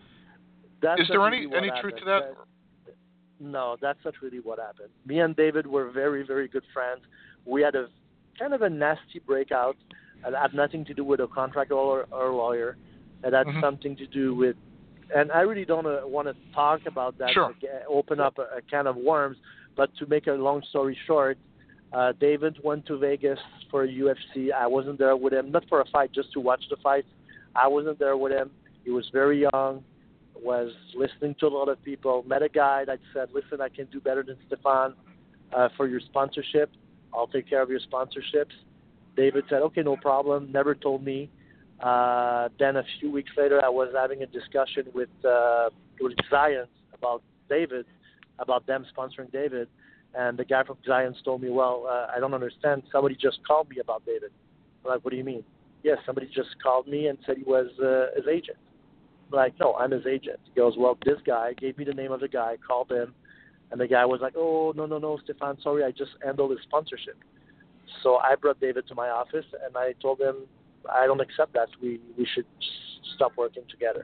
Is there any truth to that? No, that's not really what happened. Me and David were very, very good friends. We had a kind of a nasty breakout. It had nothing to do with a contract or lawyer. It had something to do with, and I really don't want to talk about that, open up a can of worms, but to make a long story short, David went to Vegas for a UFC. I wasn't there with him, not for a fight, just to watch the fight. I wasn't there with him. He was very young, was listening to a lot of people, met a guy that said, listen, I can do better than Stefan for your sponsorship. I'll take care of your sponsorships. David said, okay, no problem, never told me. Then a few weeks later, I was having a discussion with Giants about David, about them sponsoring David. And the guy from Giants told me, well, I don't understand. Somebody just called me about David. I'm like, what do you mean? yes, somebody just called me and said he was his agent. I'm like, no, I'm his agent. He goes, well, this guy gave me the name of the guy, called him, and the guy was like, oh, no, Stéphane, sorry, I just handled his sponsorship. So I brought David to my office, and I told him, I don't accept that. We should stop working together.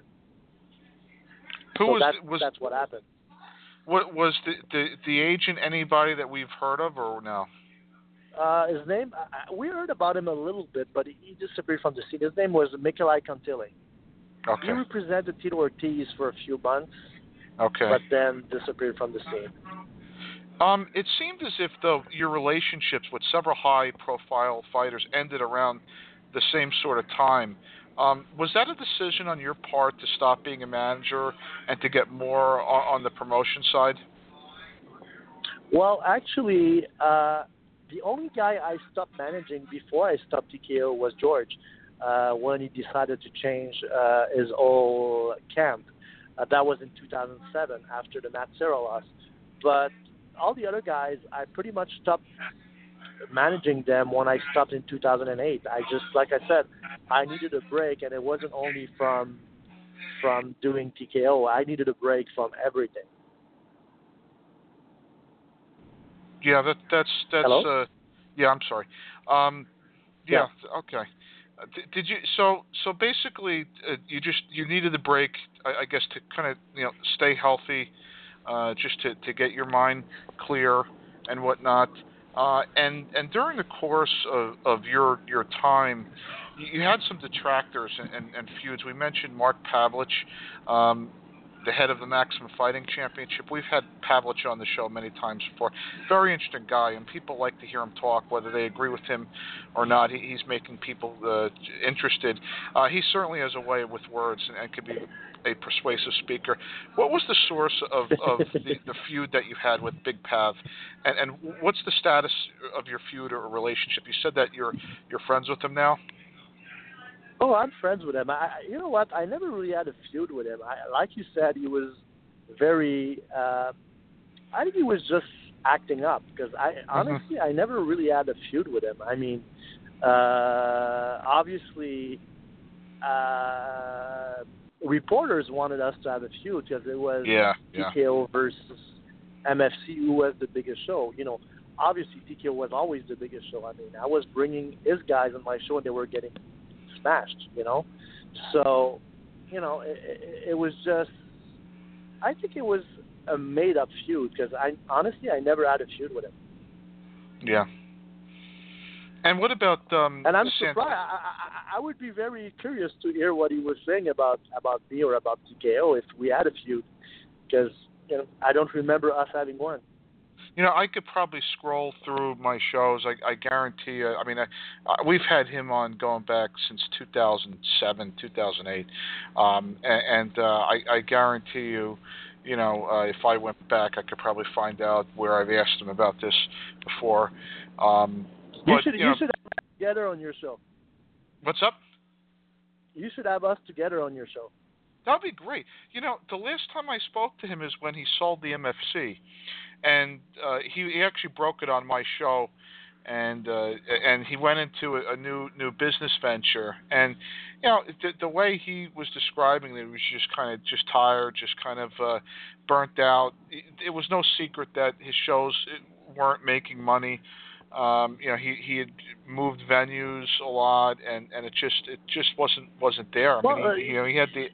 That's what happened. What was the agent? Anybody that we've heard of, or no? His name, we heard about him a little bit, but he disappeared from the scene. His name was Mikolai Kontilly. Okay. He represented Tito Ortiz for a few months. Okay. But then disappeared from the scene. It seemed as if your relationships with several high-profile fighters ended around the same sort of time. Was that a decision on your part to stop being a manager and to get more on the promotion side? Well, actually, the only guy I stopped managing before I stopped TKO was George, when he decided to change his whole camp. That was in 2007 after the Matt Serra loss. But all the other guys, I pretty much stopped managing them when I stopped in 2008. I just, like I said, I needed a break, and it wasn't only from doing TKO. I needed a break from everything. Yeah, that's. Hello? Yeah, I'm sorry. Yeah. Okay. Did you? So basically, you needed a break, I guess, to kind of stay healthy, just to get your mind clear and whatnot. And during the course of your time, you had some detractors and feuds. We mentioned Mark Pavlich, the head of the Maximum Fighting Championship. We've had Pavlich on the show many times before. Very interesting guy, and people like to hear him talk, whether they agree with him or not. He's making people interested. He certainly has a way with words and can be a persuasive speaker. What was the source of the feud that you had with Big Pav, and what's the status of your feud or relationship? You said that you're friends with him now. Oh, I'm friends with him. You know what? I never really had a feud with him. Like you said, he was very. I think he was just acting up because honestly, I never really had a feud with him. I mean, obviously, reporters wanted us to have a feud because it was TKO versus MFC, who was the biggest show. Obviously, TKO was always the biggest show. I mean, I was bringing his guys on my show, and they were getting smashed, So, it was just, I think it was a made-up feud because I never had a feud with him. Yeah. And what about and I'm surprised. I would be very curious to hear what he was saying about me or about TKO if we had a feud, because I don't remember us having one. I could probably scroll through my shows. I guarantee you. I mean, we've had him on going back since 2007, 2008, and I guarantee you, if I went back, I could probably find out where I've asked him about this before. You should have us together on your show. What's up? You should have us together on your show. That'd be great. The last time I spoke to him is when he sold the MFC, and he actually broke it on my show, and he went into a new business venture. And the way he was describing it was just kind of tired, just kind of burnt out. It was no secret that his shows weren't making money. He had moved venues a lot, and it just wasn't there. I mean, he had the.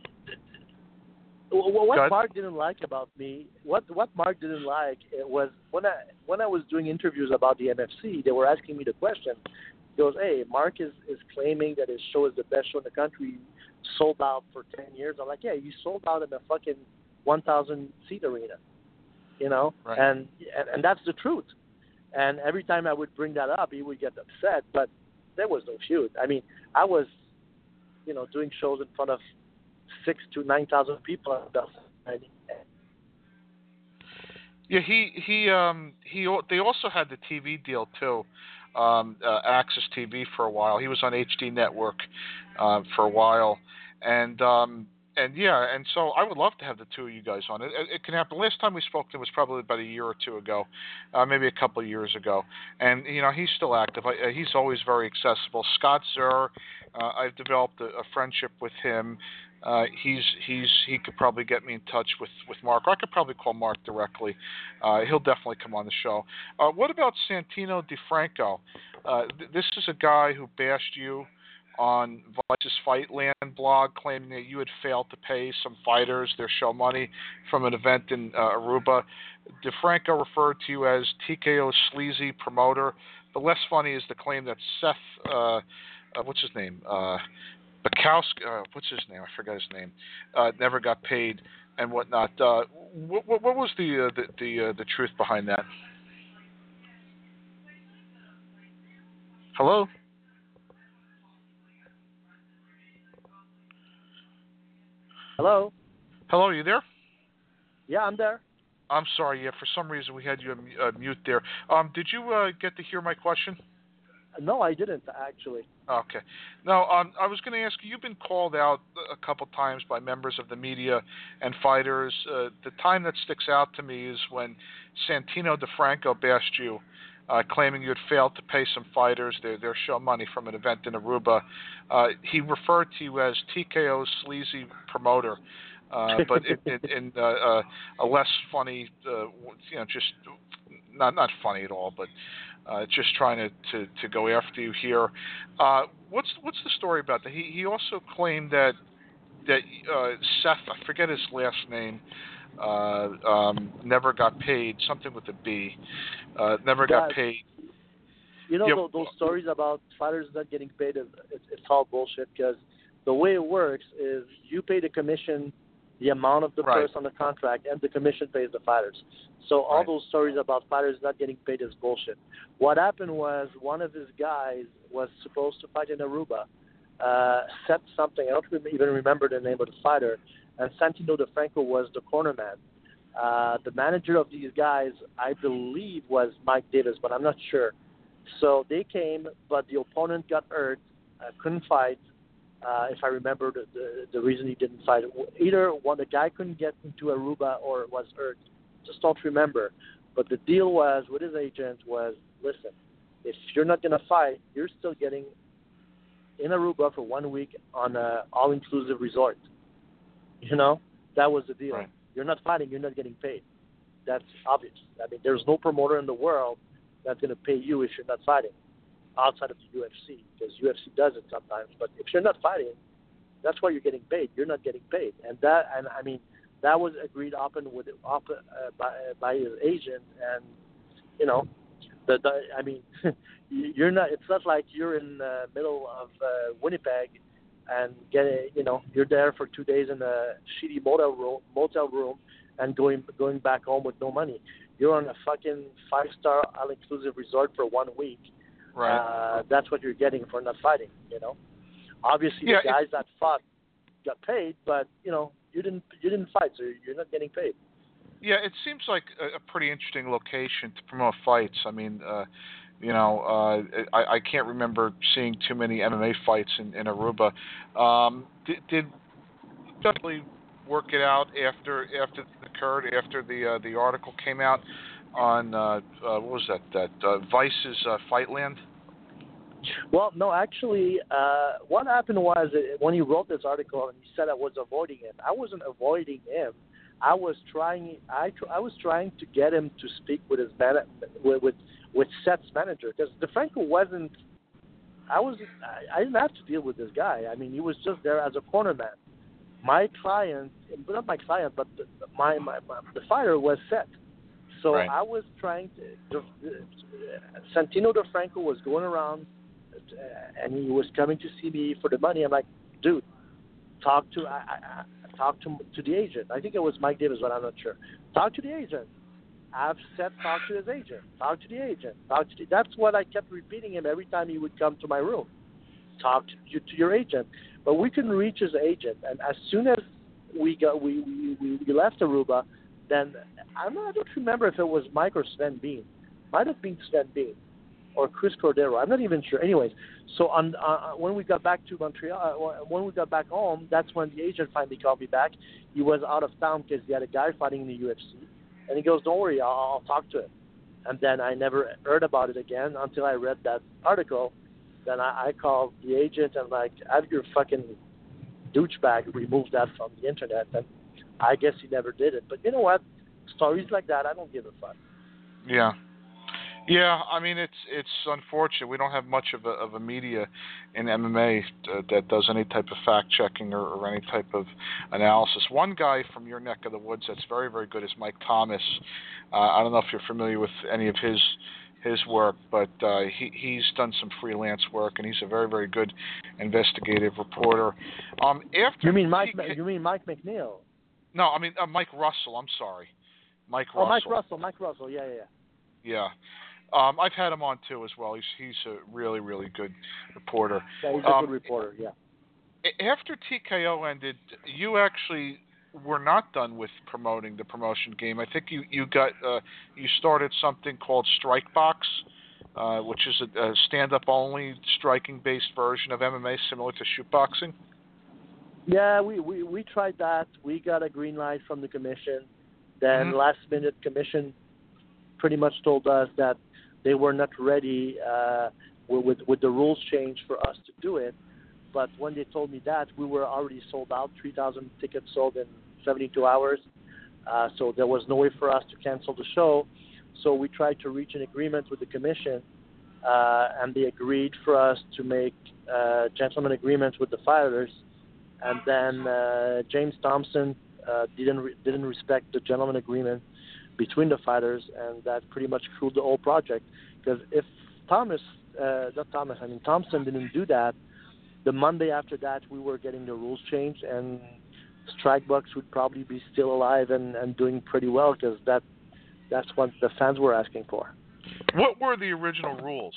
What Mark didn't like about me, what Mark didn't like, it was when I was doing interviews about the MFC, they were asking me the question. He goes, "Hey, Mark is claiming that his show is the best show in the country, sold out for 10 years." I'm like, "Yeah, you sold out in a fucking 1,000 seat arena, Right. and that's the truth." And every time I would bring that up, he would get upset. But there was no feud. I mean, I was, doing shows in front of 6,000 to 9,000 people at Belfast. Yeah, they also had the TV deal too, Access TV for a while. He was on HD Network for a while, and and so I would love to have the two of you guys on. It can happen. Last time we spoke to him was probably about a year or two ago, maybe a couple of years ago. And he's still active. He's always very accessible. Scott Zur, I've developed a friendship with him. He could probably get me in touch with Mark. Or I could probably call Mark directly. He'll definitely come on the show. What about Santino DeFranco? This is a guy who bashed you on Vice's Fightland blog, claiming that you had failed to pay some fighters their show money from an event in Aruba. DeFranco referred to you as TKO's sleazy promoter. The less funny is the claim that Seth, what's his name? Bukowski, what's his name? I forgot his name. Never got paid and whatnot. What was the truth behind that? Hello? Hello? Hello, are you there? Yeah, I'm there. I'm sorry. Yeah, for some reason we had you mute there. Did you get to hear my question? No, I didn't, actually. Okay. No, I was going to ask you, you've been called out a couple times by members of the media and fighters. The time that sticks out to me is when Santino DeFranco bashed you, claiming you had failed to pay some fighters their show money from an event in Aruba. He referred to you as TKO's sleazy promoter, but in a less funny, just not funny at all, but just trying to go after you here. What's the story about that? He also claimed that Seth, I forget his last name, never got paid, something with a B. Never got paid. Those stories about fighters not getting paid, it's all bullshit, because the way it works is you pay the commission the amount of the purse on the contract, and the commission pays the fighters. So all those stories about fighters not getting paid is bullshit. What happened was one of his guys was supposed to fight in Aruba, set something. I don't even remember the name of the fighter, and Santino DeFranco was the corner man. The manager of these guys, I believe, was Mike Davis, but I'm not sure. So they came, but the opponent got hurt, couldn't fight. If I remember the reason he didn't fight, either one, the guy couldn't get into Aruba or was hurt. Just don't remember. But the deal was with his agent was, listen, if you're not going to fight, you're still getting in Aruba for 1 week on an all-inclusive resort. That was the deal. Right. You're not fighting, you're not getting paid. That's obvious. I mean, there's no promoter in the world that's going to pay you if you're not fighting, outside of the UFC, because UFC does it sometimes. But if you're not fighting, that's why you're getting paid. You're not getting paid, that was agreed upon by his agent, and you're not. It's not like you're in the middle of Winnipeg and you're there for 2 days in a shitty motel room and going back home with no money. You're on a fucking 5-star all-inclusive resort for 1 week. Right. That's what you're getting for not fighting. Obviously the guys that fought got paid, but you didn't fight, so you're not getting paid. Yeah, it seems like a pretty interesting location to promote fights. I mean, I can't remember seeing too many MMA fights in Aruba. Did you definitely work it out after it occurred, after the article came out on what was that Vice's Fightland? Well, no, actually, what happened was when he wrote this article and he said I was avoiding him. I wasn't avoiding him. I was trying to get him to speak with his with Seth's manager, because DeFranco wasn't. I didn't have to deal with this guy. I mean, he was just there as a corner man. My client, not my client, but the fighter was Seth. So I was trying to. Santino DeFranco was going around, and he was coming to see me for the money. I'm like, dude, talk to the agent. I think it was Mike Davis, but I'm not sure. Talk to the agent. I've said talk to his agent. Talk to the agent. That's what I kept repeating him every time he would come to my room. Talk to your agent. But we couldn't reach his agent, and as soon as we left Aruba, then I don't remember if it was Mike or Sven Bean. Might have been Sven Bean. or Chris Cordero. I'm not even sure. Anyways, so when we got back to Montreal, when we got back home, that's when the agent finally called me back. He was out of town because he had a guy fighting in the UFC, and he goes, "Don't worry, I'll talk to him." And then I never heard about it again until I read that article. Then I called the agent and like, have your fucking douchebag remove that from the internet. And I guess he never did it. But you know what? Stories like that, I don't give a fuck. Yeah. Yeah, I mean it's unfortunate. We don't have much of a media in MMA that does any type of fact checking or any type of analysis. One guy from your neck of the woods that's very, very good is Mike Thomas. I don't know if you're familiar with any of his work, but he's done some freelance work, and he's a very, very good investigative reporter. You mean Mike McNeil? No, I mean Mike Russell. I'm sorry, Mike Russell. Mike Russell. Yeah. Yeah. I've had him on too as well. He's a really, really good reporter. Yeah, he's a good reporter. Yeah. After TKO ended, you actually were not done with promoting the promotion game. I think you started something called Strikebox, which is a stand-up only striking-based version of MMA, similar to shootboxing. Yeah, we tried that. We got a green light from the commission. Then last minute, commission pretty much told us that they were not ready with the rules change for us to do it. But when they told me that, we were already sold out, 3,000 tickets sold in 72 hours. So there was no way for us to cancel the show. So we tried to reach an agreement with the commission, and they agreed for us to make gentleman agreements with the fighters. And then James Thompson didn't respect the gentleman agreement between the fighters, and that pretty much killed the whole project. Because if Thompson didn't do that, the Monday after that we were getting the rules changed, and Strikebox would probably be still alive and doing pretty well, because that's what the fans were asking for. What were the original rules?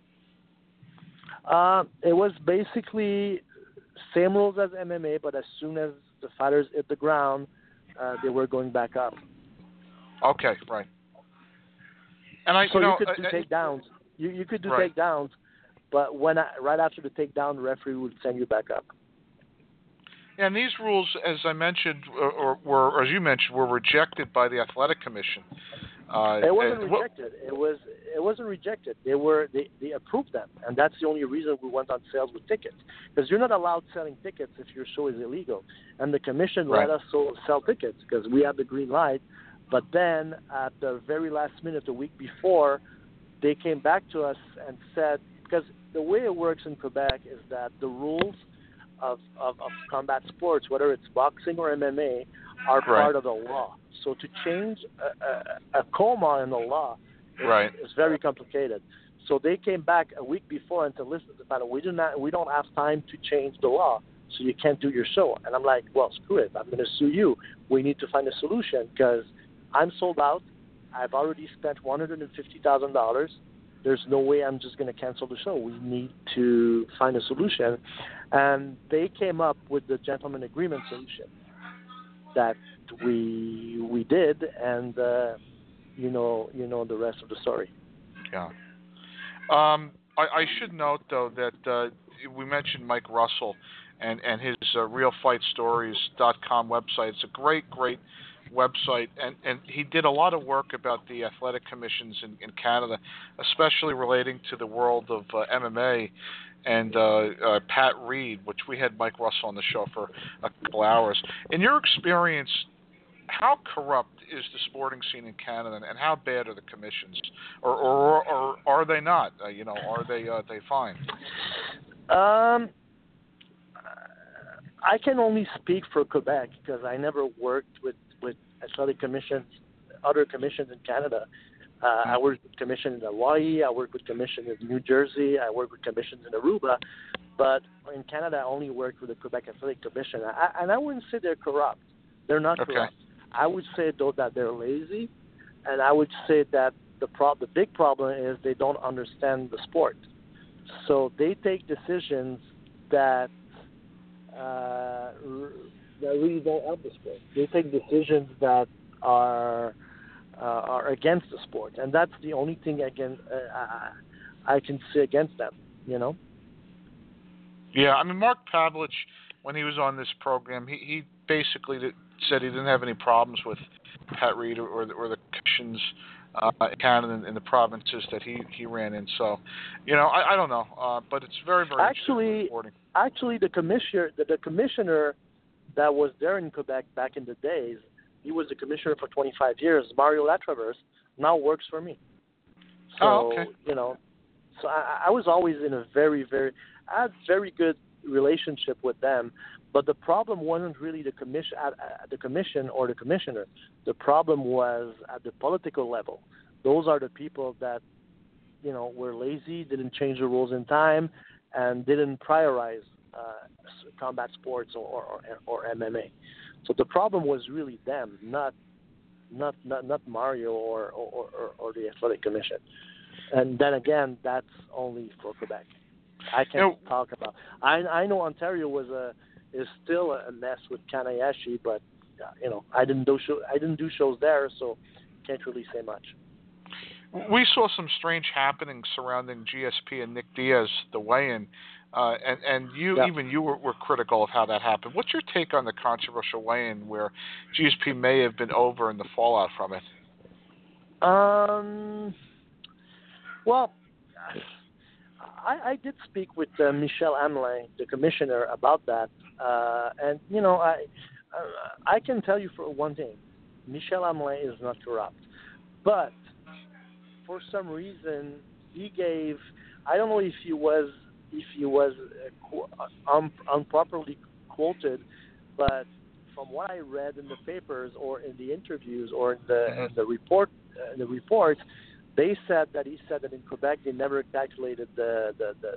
It was basically same rules as MMA, but as soon as the fighters hit the ground, they were going back up. Okay, right. And you could do takedowns. You could do takedowns, but right after the takedown, the referee would send you back up. And these rules, as I mentioned, or as you mentioned, were rejected by the Athletic Commission. It wasn't rejected. It wasn't rejected. They approved them, and that's the only reason we went on sales with tickets. Because you're not allowed selling tickets if your show is illegal, and the commission let us sell tickets because we had the green light. But then, at the very last minute, a week before, they came back to us and said, because the way it works in Quebec is that the rules of combat sports, whether it's boxing or MMA, are part of the law. So to change a comma in the law is very complicated. So they came back a week before and said, listen, we don't have time to change the law, so you can't do your show. And I'm like, well, screw it. I'm going to sue you. We need to find a solution because I'm sold out. I've already spent $150,000. There's no way I'm just going to cancel the show. We need to find a solution. And they came up with the gentleman agreement solution that we did, and you know the rest of the story. Yeah. I should note, though, that we mentioned Mike Russell and his realfightstories.com website. It's a great website, and he did a lot of work about the athletic commissions in Canada, especially relating to the world of MMA and Pat Reed, which we had Mike Russell on the show for a couple hours. In your experience, how corrupt is the sporting scene in Canada, and how bad are the commissions, or are they not? Are they fine? I can only speak for Quebec because I never worked with athletic commissions, other commissions in Canada. I worked with commissions in Hawaii. I worked with commissions in New Jersey. I worked with commissions in Aruba. But in Canada, I only worked with the Quebec Athletic Commission. And I wouldn't say they're corrupt. They're not corrupt. I would say, though, that they're lazy. And I would say that the big problem is they don't understand the sport. So they take decisions that really don't help the sport. They take decisions that are against the sport, and that's the only thing I can say against them, you know? Yeah, I mean, Mark Pavlich, when he was on this program, he basically said he didn't have any problems with Pat Reed or the commissions in Canada and the provinces that he ran in. So, you know, I don't know, but it's very, very interesting reporting. Actually, the commissioner that was there in Quebec back in the days, he was the commissioner for 25 years. Mario Latraverse now works for me. So, okay. You know, so I was always in a very, I had very good relationship with them. But the problem wasn't really the commission or the commissioner. The problem was at the political level. Those are the people that, you know, were lazy, didn't change the rules in time, and didn't prioritize combat sports or MMA. So the problem was really them, not Mario or the Athletic Commission. And then again, that's only for Quebec. I can't talk about. I know Ontario is still a mess with Kanayashi, but you know, I didn't do shows there, so can't really say much. We saw some strange happenings surrounding GSP and Nick Diaz, the weigh-in, and even you were critical of how that happened. What's your take on the controversial weigh-in where GSP may have been over and the fallout from it? Well, I did speak with Michel Hamelin, the commissioner, about that, and you know, I can tell you for one thing, Michel Hamelin is not corrupt, but for some reason he gave, I don't know if he was improperly quoted, but from what I read in the papers or in the interviews or in the report, they said that he said that in Quebec they never calculated the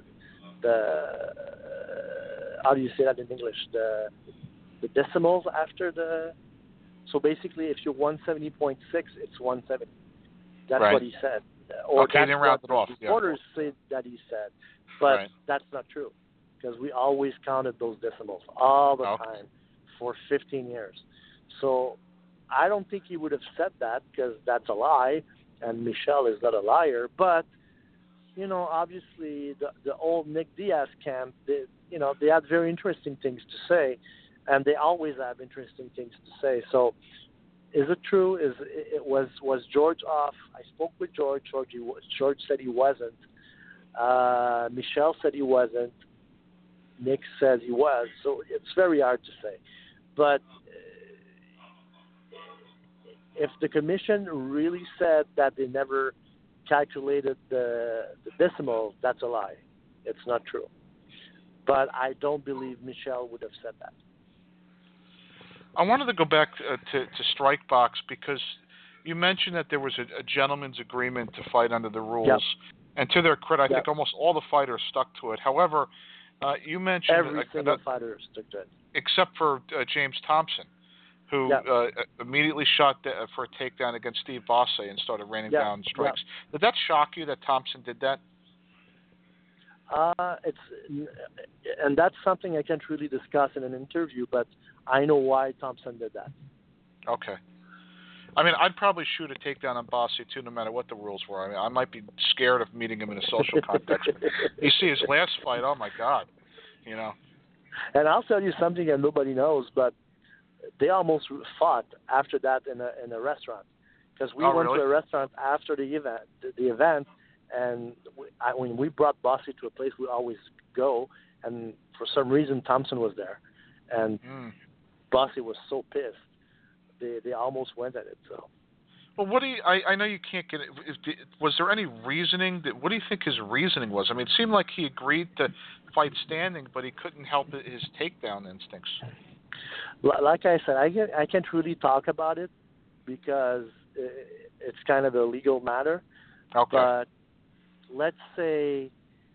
how do you say that in English, the decimals after the, so basically if you're 170.6, it's 170. That's right. what he said. Or okay, that's then round it off. Reporters say that he said, but that's not true because we always counted those decimals all the time for 15 years. So I don't think he would have said that because that's a lie, and Michel is not a liar. But you know, obviously the old Nick Diaz camp, they had very interesting things to say, and they always have interesting things to say. So. Is it true? Was George off? I spoke with George. George said he wasn't. Michel said he wasn't. Nick says he was. So it's very hard to say. But if the commission really said that they never calculated the decimals, that's a lie. It's not true. But I don't believe Michel would have said that. I wanted to go back to Strikebox because you mentioned that there was a gentleman's agreement to fight under the rules. Yep. And to their credit, I think almost all the fighters stuck to it. However, you mentioned... Every single fighter stuck to it. Except for James Thompson, who immediately shot for a takedown against Steve Bosse and started raining down strikes. Did that shock you that Thompson did that? And that's something I can't really discuss in an interview, but I know why Thompson did that. Okay. I mean, I'd probably shoot a takedown on Bosse, too, no matter what the rules were. I mean, I might be scared of meeting him in a social context. You see his last fight, oh, my God, you know. And I'll tell you something that nobody knows, but they almost fought after that in a restaurant. Because we went to a restaurant after the event, and when we brought Bosse to a place we always go, and for some reason Thompson was there. And Bosse was so pissed. They almost went at it. So. Well, what do you? I know you can't get it. Was there any reasoning? What do you think his reasoning was? I mean, it seemed like he agreed to fight standing, but he couldn't help his takedown instincts. Like I said, I can't really talk about it because it's kind of a legal matter. Okay. But let's say.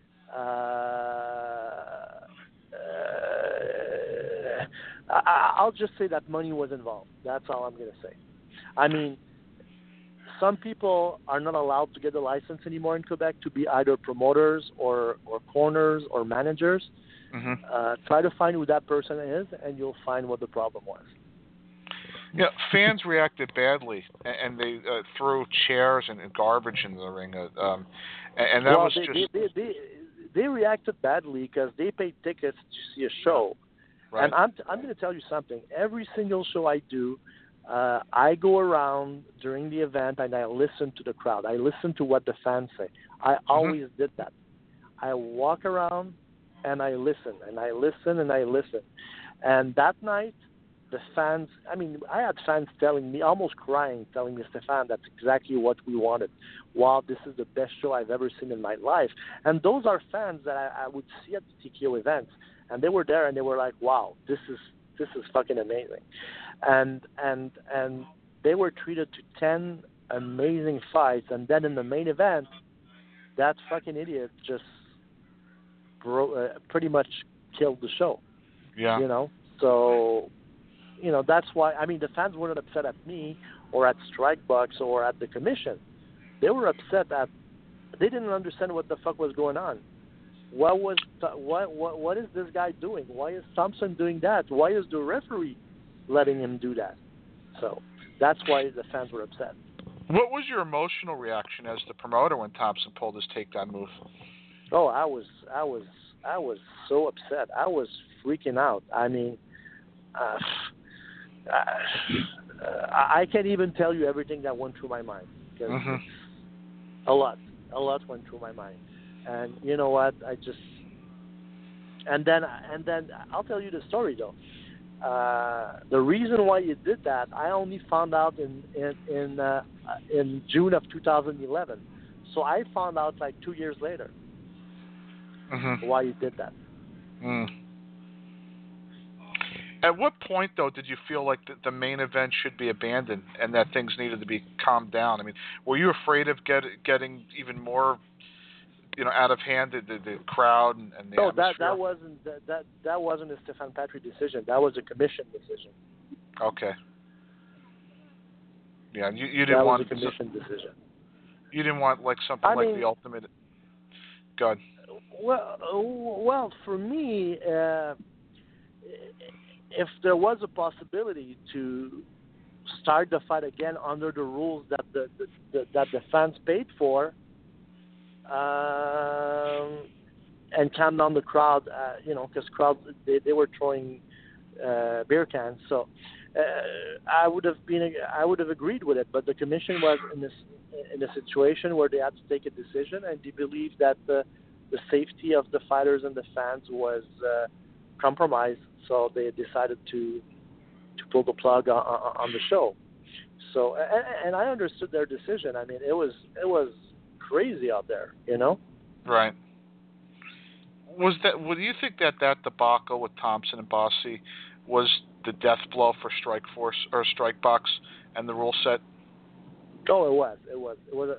I'll just say that money was involved. That's all I'm going to say. I mean, some people are not allowed to get a license anymore in Quebec to be either promoters or corners or managers. Mm-hmm. Try to find who that person is, and you'll find what the problem was. Yeah, fans reacted badly, and they threw chairs and garbage into the ring, and that was just. They reacted badly because they paid tickets to see a show. Right. And I'm going to tell you something. Every single show I do, I go around during the event and I listen to the crowd. I listen to what the fans say. I always did that. I walk around and I listen and I listen and I listen. And that night, the fans, I had fans telling me, almost crying, telling me, Stéphane, that's exactly what we wanted. Wow, this is the best show I've ever seen in my life. And those are fans that I would see at the TKO events. And they were there and they were like, wow, this is fucking amazing. And they were treated to 10 amazing fights. And then in the main event, that fucking idiot just pretty much killed the show. Yeah. So, that's why, the fans weren't upset at me or at Strikebox or at the commission. They were upset that they didn't understand what the fuck was going on. What is this guy doing? Why is Thompson doing that? Why is the referee letting him do that? So that's why the fans were upset. What was your emotional reaction as the promoter when Thompson pulled his takedown move? Oh, I was so upset. I was freaking out. I can't even tell you everything that went through my mind because a lot went through my mind. And you know what? And then I'll tell you the story though. The reason why you did that, I only found out in June of 2011. So I found out like 2 years later why you did that. At what point, though, did you feel like the main event should be abandoned and that things needed to be calmed down? Were you afraid of getting even more, out of hand, the crowd and the atmosphere? That wasn't a Stéphane Patry decision. That was a commission decision. Okay. Yeah, you didn't want. That was a commission decision. You didn't want something like the ultimate. Go ahead. Well, for me, if there was a possibility to start the fight again under the rules that the fans paid for, and calm down the crowd, because crowds they were throwing beer cans, so I would have agreed with it. But the commission was in a situation where they had to take a decision, and they believed that the safety of the fighters and the fans was compromised. So they decided to pull the plug on the show. So and I understood their decision. It was crazy out there, Right. Would you think that debacle with Thompson and Bossy was the death blow for Strikeforce or Strikebox and the rule set? Oh, it was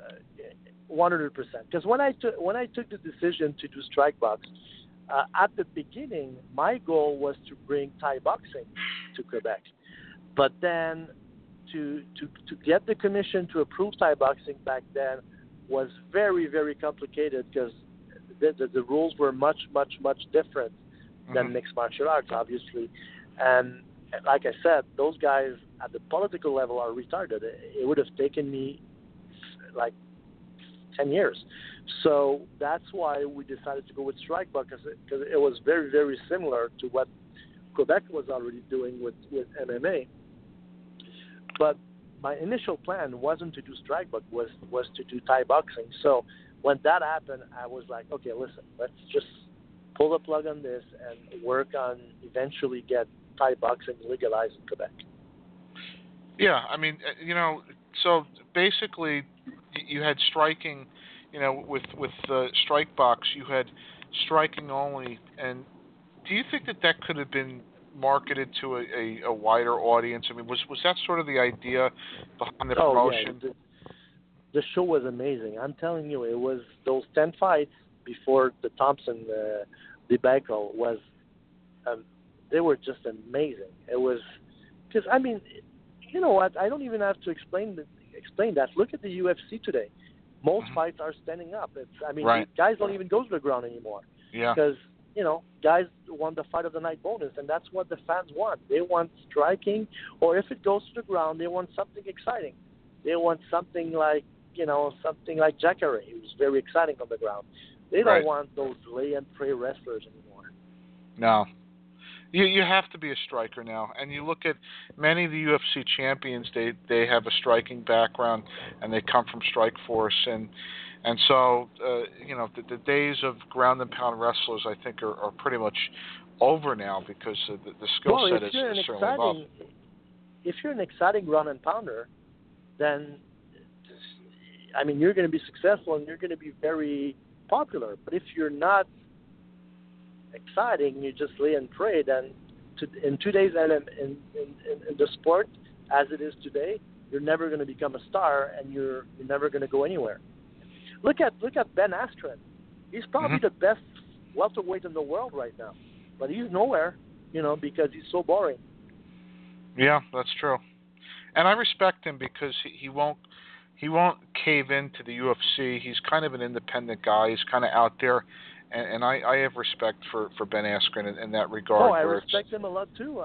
100%. Because when I took the decision to do Strikebox, at the beginning, my goal was to bring Thai boxing to Quebec. But then to get the commission to approve Thai boxing back then was very, very complicated because the rules were much, much, much different than mixed martial arts, obviously. And like I said, those guys at the political level are retarded. It would have taken me like 10 years. So that's why we decided to go with Strikebox because it was very, very similar to what Quebec was already doing with MMA. But my initial plan wasn't to do Strikebox, was to do Thai boxing. So when that happened, I was like, okay, listen, let's just pull the plug on this and work on eventually get Thai boxing legalized in Quebec. Yeah, so basically you had striking, with the Strikebox, you had striking only. And do you think that could have been marketed to a wider audience? Was that sort of the idea behind the promotion? Yeah. The show was amazing. I'm telling you, it was those 10 fights before the Thompson debacle was, they were just amazing. It was, because, you know what, I don't even have to explain that. Look at the UFC today. Most fights are standing up. Right. Guys don't even go to the ground anymore. Yeah. Because guys want the fight of the night bonus, and that's what the fans want. They want striking, or if it goes to the ground, they want something exciting. They want something like Jacare, who's very exciting on the ground. They don't want those lay and pray wrestlers anymore. No. You have to be a striker now, and you look at many of the UFC champions. They have a striking background, and they come from Strikeforce, and so the days of ground and pound wrestlers, I think, are pretty much over now because the skill set is certainly above. If you're an exciting ground and pounder, then you're going to be successful and you're going to be very popular. But if you're not exciting, you just lay and pray, then in today's in the sport as it is today, you're never going to become a star and you're never going to go anywhere. Look at Ben Askren. He's probably the best welterweight in the world right now, but he's nowhere, because he's so boring. Yeah, that's true. And I respect him because he won't cave into the UFC. He's kind of an independent guy. He's kind of out there. And I have respect for Ben Askren in that regard. Oh, I respect him a lot too.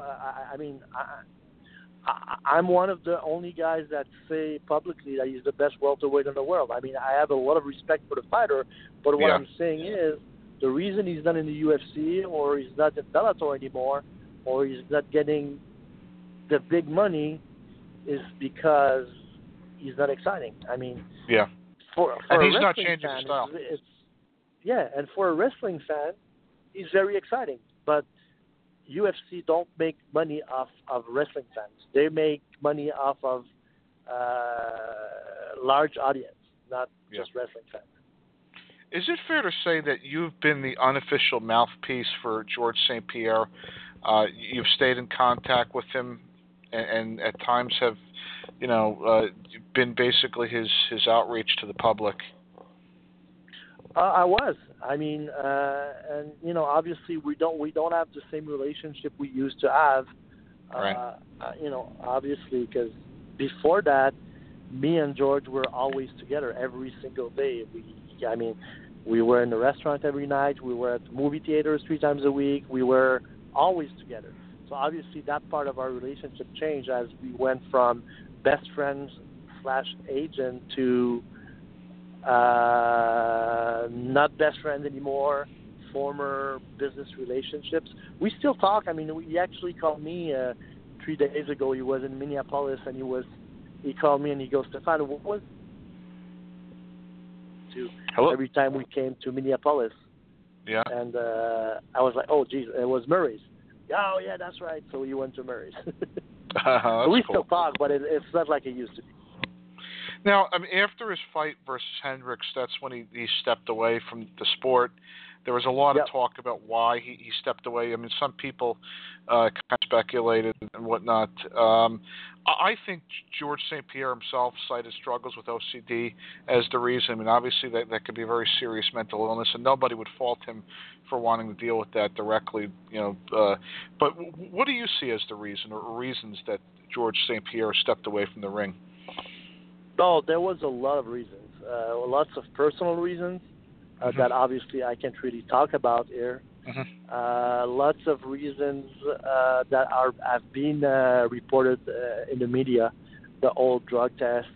I'm one of the only guys that say publicly that he's the best welterweight in the world. I have a lot of respect for the fighter, but what I'm saying is the reason he's not in the UFC or he's not in Bellator anymore or he's not getting the big money is because he's not exciting. For and he's a not wrestling changing fan, his style. And for a wrestling fan, he's very exciting. But UFC don't make money off of wrestling fans. They make money off of large audience, not just wrestling fans. Is it fair to say that you've been the unofficial mouthpiece for George St. Pierre? You've stayed in contact with him, and at times have, been basically his outreach to the public. I was. And obviously we don't have the same relationship we used to have. Right. Obviously, because before that, me and George were always together every single day. We were in the restaurant every night. We were at the movie theaters 3 times a week. We were always together. So obviously that part of our relationship changed as we went from best friends / agent to not best friends anymore, former business relationships. We still talk. He actually called me 3 days ago. He was in Minneapolis, and he called me and he goes, "Stefano, what was Hello? Every time we came to Minneapolis?" Yeah. And I was like, "Oh, geez, it was Murray's." "Oh, yeah, that's right." So we went to Murray's. We still talk, but it's not like it used to be. Now, after his fight versus Hendricks, that's when he stepped away from the sport. There was a lot of talk about why he stepped away. Some people kind of speculated and whatnot. I think George St. Pierre himself cited struggles with OCD as the reason. Obviously that could be a very serious mental illness, and nobody would fault him for wanting to deal with that directly. But what do you see as the reason or reasons that George St. Pierre stepped away from the ring? Oh, there was a lot of reasons. Lots of personal reasons that obviously I can't really talk about here. Lots of reasons that have been reported in the media, the old drug tests.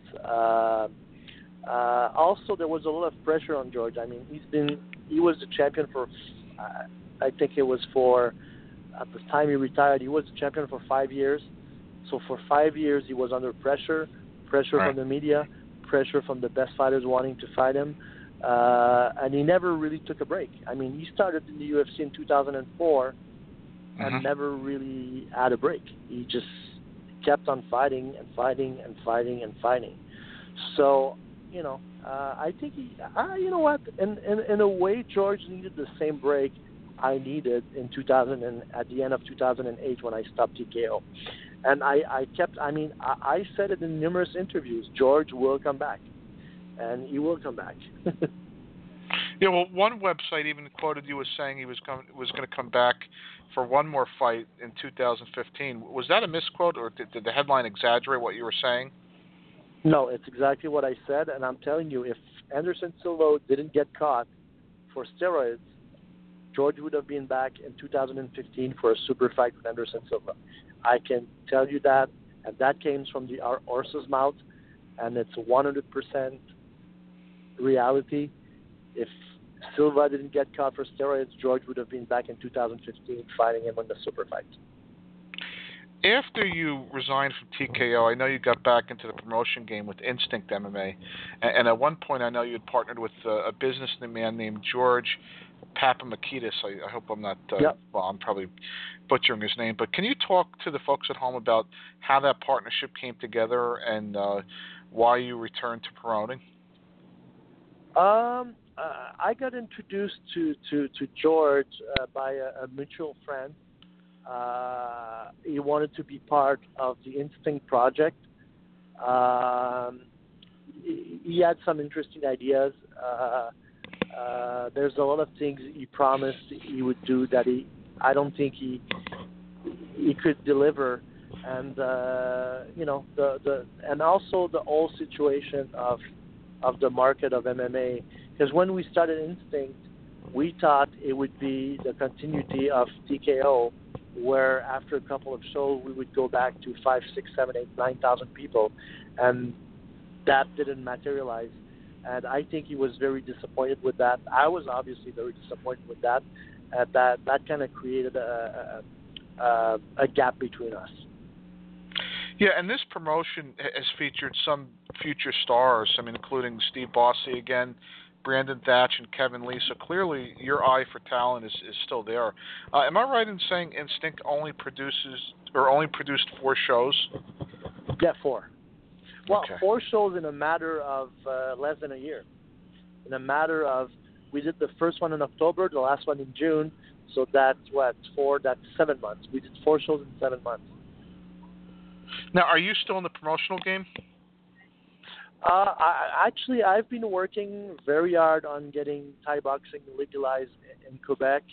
Also, there was a lot of pressure on George. He was the champion for, I think it was at the time he retired, he was the champion for 5 years. So for 5 years, he was under pressure from the media, pressure from the best fighters wanting to fight him. And he never really took a break. He started in the UFC in 2004 and never really had a break. He just kept on fighting and fighting and fighting and fighting. So, I think you know what? In a way, George needed the same break I needed in at the end of 2008 when I stopped TKO. And I said it in numerous interviews, George will come back. And he will come back. Yeah, well, one website even quoted you as saying he was going to come back for one more fight in 2015. Was that a misquote, or did the headline exaggerate what you were saying? No, it's exactly what I said, and I'm telling you, if Anderson Silva didn't get caught for steroids, George would have been back in 2015 for a super fight with Anderson Silva. I can tell you that, and that came from the horse's mouth, and it's 100% reality. If Silva didn't get caught for steroids, George would have been back in 2015 fighting him in the super fight. After you resigned from TKO, I know you got back into the promotion game with Instinct MMA, and at one point I know you had partnered with a businessman named George Papamakidis. I hope I'm not, well, I'm probably butchering his name, but can you talk to the folks at home about how that partnership came together and why you returned to promoting? I got introduced to George by a mutual friend. He wanted to be part of the Instinct project. He had some interesting ideas. There's a lot of things he promised he would do that I don't think he could deliver, and and also the whole situation of the market of MMA. Because when we started Instinct, we thought it would be the continuity of TKO, where after a couple of shows we would go back to 5, 6, 7, 8, 9,000 people, and that didn't materialize. And I think he was very disappointed with that. I was obviously very disappointed with that. That kind of created a gap between us. Yeah, and this promotion has featured some future stars, including Steve Bossy again, Brandon Thatch, and Kevin Lee. So clearly your eye for talent is still there. Am I right in saying Instinct only produced 4 shows? Yeah, 4. Well, okay. 4 shows in a matter of less than a year. In a matter of, we did the first one in October, the last one in June. So that's 4, that's 7 months. We did 4 shows in 7 months. Now, are you still in the promotional game? I've been working very hard on getting Thai boxing legalized in Quebec.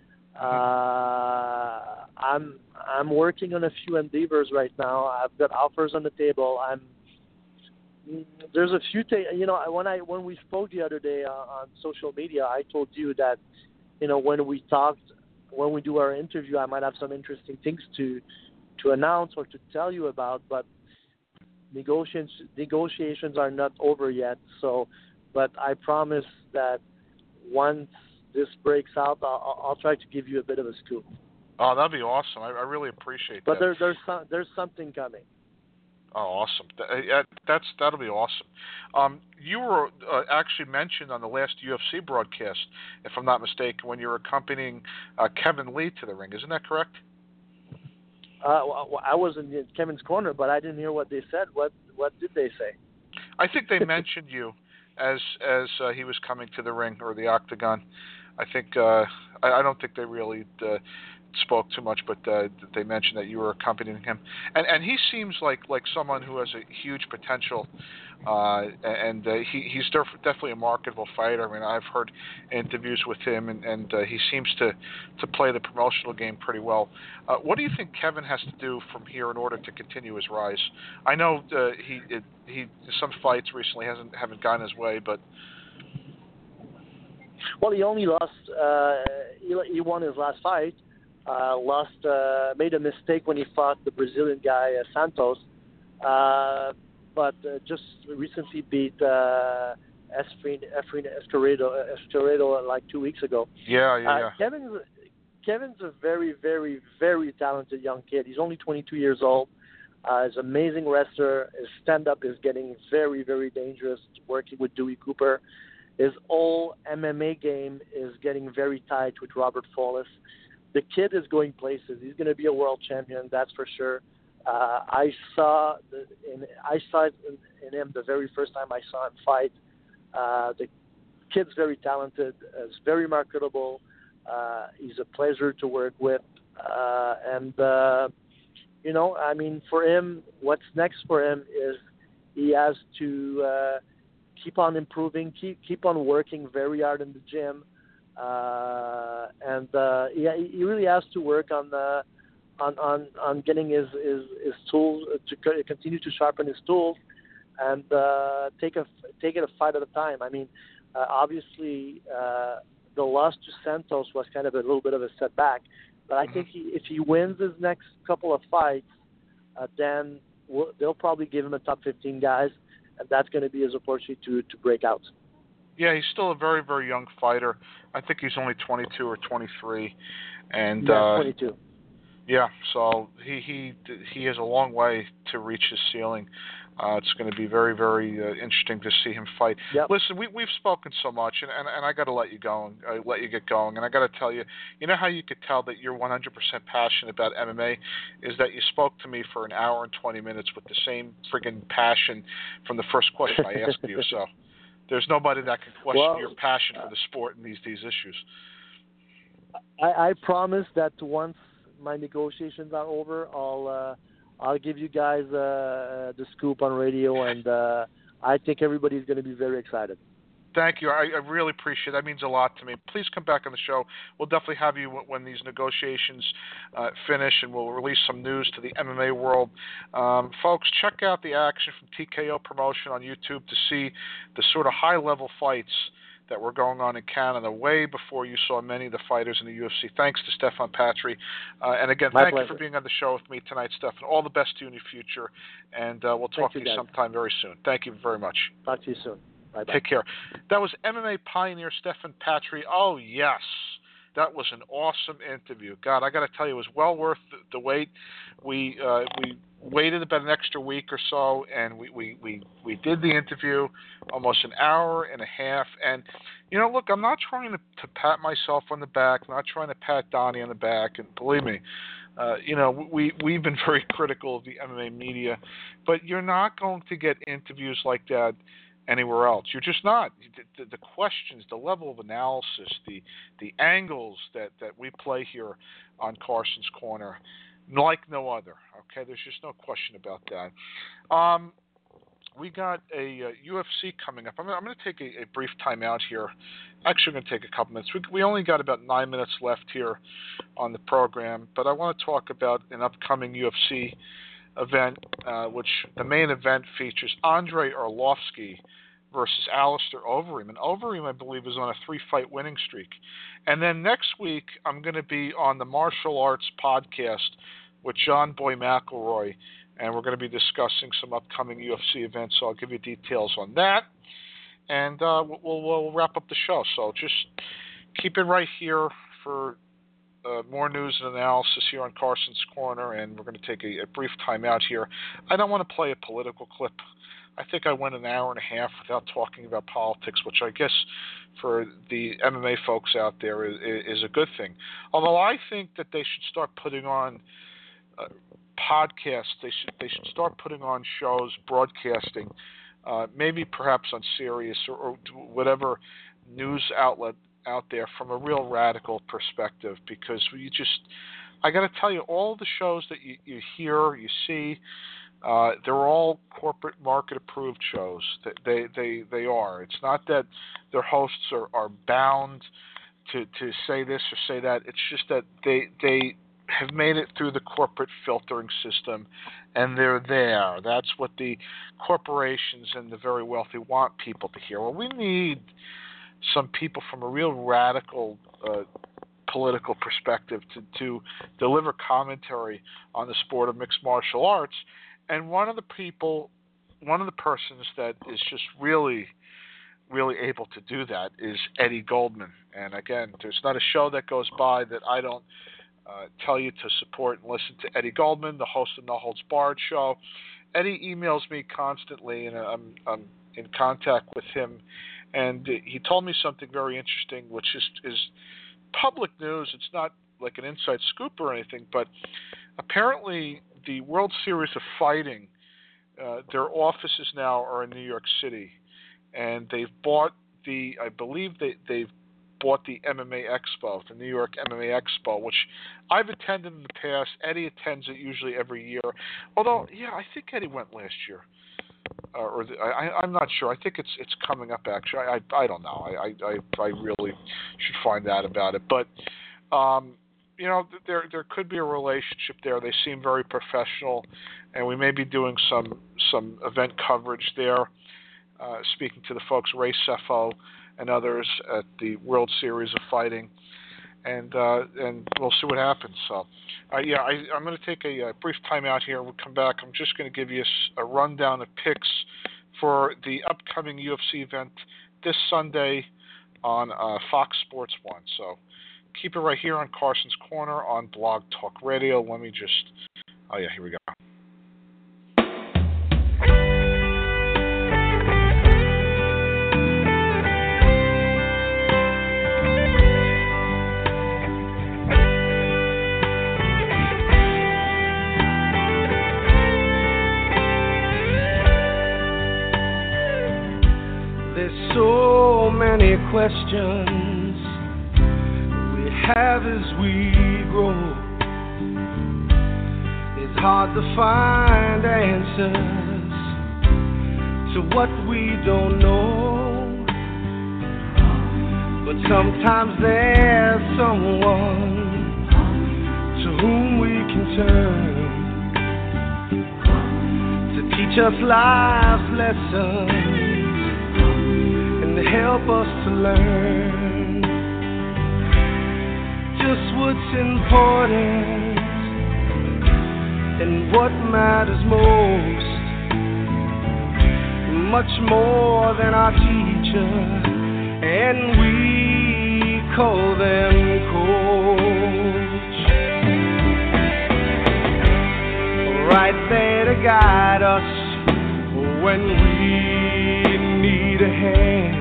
I'm working on a few endeavors right now. I've got offers on the table. There's a few things. When we spoke the other day on social media, I told you that when we do our interview, I might have some interesting things to announce or to tell you about, but negotiations are not over yet. But I promise that once this breaks out, I'll try to give you a bit of a scoop. Oh, that'd be awesome. I really appreciate that. But there's something coming. Oh, awesome. That'll be awesome. You were actually mentioned on the last UFC broadcast, if I'm not mistaken, when you were accompanying Kevin Lee to the ring. Isn't that correct? I was in Kevin's corner, but I didn't hear what they said. What did they say? I think they mentioned you as he was coming to the ring or the octagon. I think I don't think they really spoke too much, but they mentioned that you were accompanying him, and he seems like someone who has a huge potential, and he's definitely a marketable fighter. I've heard interviews with him, and he seems to play the promotional game pretty well. What do you think Kevin has to do from here in order to continue his rise? I know he some fights recently haven't gone his way, but. Well, he only lost. He won his last fight. Made a mistake when he fought the Brazilian guy Santos, but just recently beat Efrain Escoredo like 2 weeks ago. Yeah. Kevin's a very, very, very talented young kid. He's only 22 years old. He's an amazing wrestler. His stand-up is getting very, very dangerous, working with Dewey Cooper. His whole MMA game is getting very tight with Robert Follis. The kid is going places. He's going to be a world champion, that's for sure. I saw it in him the very first time I saw him fight. The kid's very talented. Is very marketable. He's a pleasure to work with. For him, what's next for him is he has to keep on improving, keep on working very hard in the gym. He really has to work on getting his tools to continue to sharpen his tools and take it a fight at a time. Obviously, the loss to Santos was kind of a little bit of a setback. But I think if he wins his next couple of fights, then they'll probably give him a top 15 guys, and that's going to be his opportunity to break out. Yeah, he's still a very, very young fighter. I think he's only 22 or 23. And, 22. Yeah, so he has a long way to reach his ceiling. It's going to be very, very interesting to see him fight. Yep. Listen, we've spoken so much, and I got to let you go and let you get going. And I got to tell you, you know how you could tell that you're 100% passionate about MMA is that you spoke to me for an hour and 20 minutes with the same friggin' passion from the first question I asked you. So there's nobody that can question your passion for the sport and these issues. I promise that once my negotiations are over, I'll give you guys the scoop on radio, and I think everybody's going to be very excited. Thank you. I really appreciate it. That means a lot to me. Please come back on the show. We'll definitely have you when these negotiations finish, and we'll release some news to the MMA world. Folks, check out the action from TKO Promotion on YouTube to see the sort of high-level fights that were going on in Canada way before you saw many of the fighters in the UFC. Thanks to Stefan Patry. And again, thank you for being on the show with me tonight, Stefan. All the best to you in your future, and we'll talk to you sometime very soon. Thank you very much. Talk to you soon. Bye-bye. Take care. That was MMA pioneer Stefan Patry. Oh, yes. That was an awesome interview. God, I got to tell you, it was well worth the wait. We waited about an extra week or so, and we did the interview almost an hour and a half. And, you know, look, I'm not trying to pat myself on the back. I'm not trying to pat Donnie on the back. And believe me, you know, we've been very critical of the MMA media. But you're not going to get interviews like that anywhere else. You're just not. The questions, the level of analysis, the angles that we play here on Carson's Corner, like no other. Okay, there's just no question about that. We got a UFC coming up. I'm going to take a brief time out here. Actually, I'm going to take a couple minutes. We only got about 9 minutes left here on the program, but I want to talk about an upcoming UFC event, which the main event features Andrei Arlovsky versus Alistair Overeem. And Overeem, I believe, is on a 3-fight winning streak. And then next week, I'm going to be on the Martial Arts podcast with John Boy McElroy, and we're going to be discussing some upcoming UFC events, so I'll give you details on that. And we'll wrap up the show. So just keep it right here for more news and analysis here on Carson's Corner, and we're going to take a brief time out here. I don't want to play a political clip. I think I went an hour and a half without talking about politics, which I guess for the MMA folks out there is a good thing. Although I think that they should start putting on podcasts. They should start putting on shows, broadcasting, maybe perhaps on Sirius or whatever news outlet out there from a real radical perspective, because I got to tell you, all the shows that you hear, you see, they're all corporate market approved shows. They are. It's not that their hosts are bound to say this or say that. It's just that they have made it through the corporate filtering system, and they're there. That's what the corporations and the very wealthy want people to hear. Well, we need some people from a real radical political perspective to deliver commentary on the sport of mixed martial arts. And one of the persons that is just really, really able to do that is Eddie Goldman. And again, there's not a show that goes by that I don't tell you to support and listen to Eddie Goldman, the host of No Holds Barred show. Eddie emails me constantly, and I'm in contact with him. And he told me something very interesting, which is public news. It's not like an inside scoop or anything, but apparently the World Series of Fighting, their offices now are in New York City, and they've bought they've bought the MMA Expo, the New York MMA Expo, which I've attended in the past. Eddie attends it usually every year, although I think Eddie went last year. I'm not sure. I think it's coming up, actually. I don't know. I really should find out about it. But there could be a relationship there. They seem very professional, and we may be doing some event coverage there. Speaking to the folks, Ray Sefo and others at the World Series of Fighting, and we'll see what happens. So, I'm going to take a brief time out here. We'll come back. I'm just going to give you a rundown of picks for the upcoming UFC event this Sunday on Fox Sports 1. So keep it right here on Carson's Corner on Blog Talk Radio. Let me just... here we go. So many questions we have as we grow. It's hard to find answers to what we don't know. But sometimes there's someone to whom we can turn to teach us life's lessons, help us to learn just what's important and what matters most, much more than our teacher, and we call them coach. Right there to guide us when we need a hand.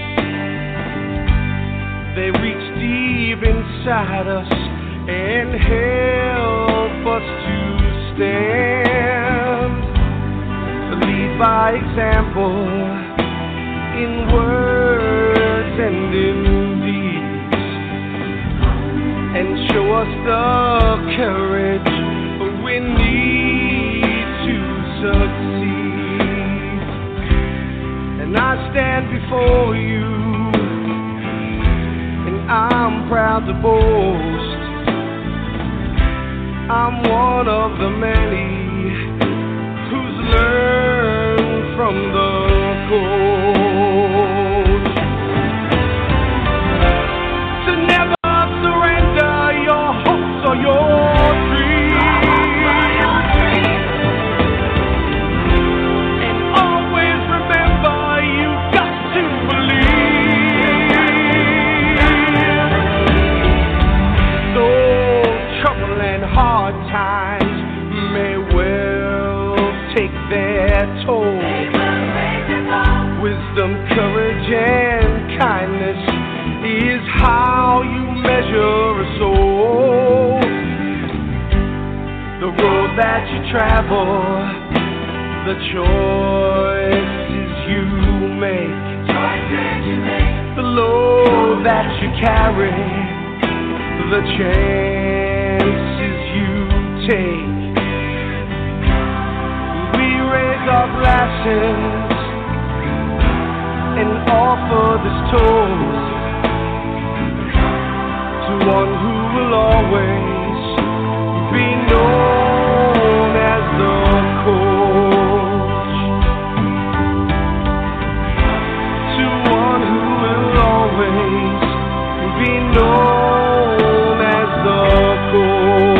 They reach deep inside us and help us to stand. Lead by example in words and in deeds, and show us the courage we need to succeed. And I stand before you, I'm proud to boast I'm one of the many who's learned from the coach. To never surrender your hopes or your dreams, and always remember you got to believe. Hard times may well take their toll. Wisdom, courage, and kindness is how you measure a soul. The road that you travel, the choices you make, the load that you carry, the chances you take. We raise our glasses and offer this toast to one who will always be known as the coach, to one who will always be known as the coach.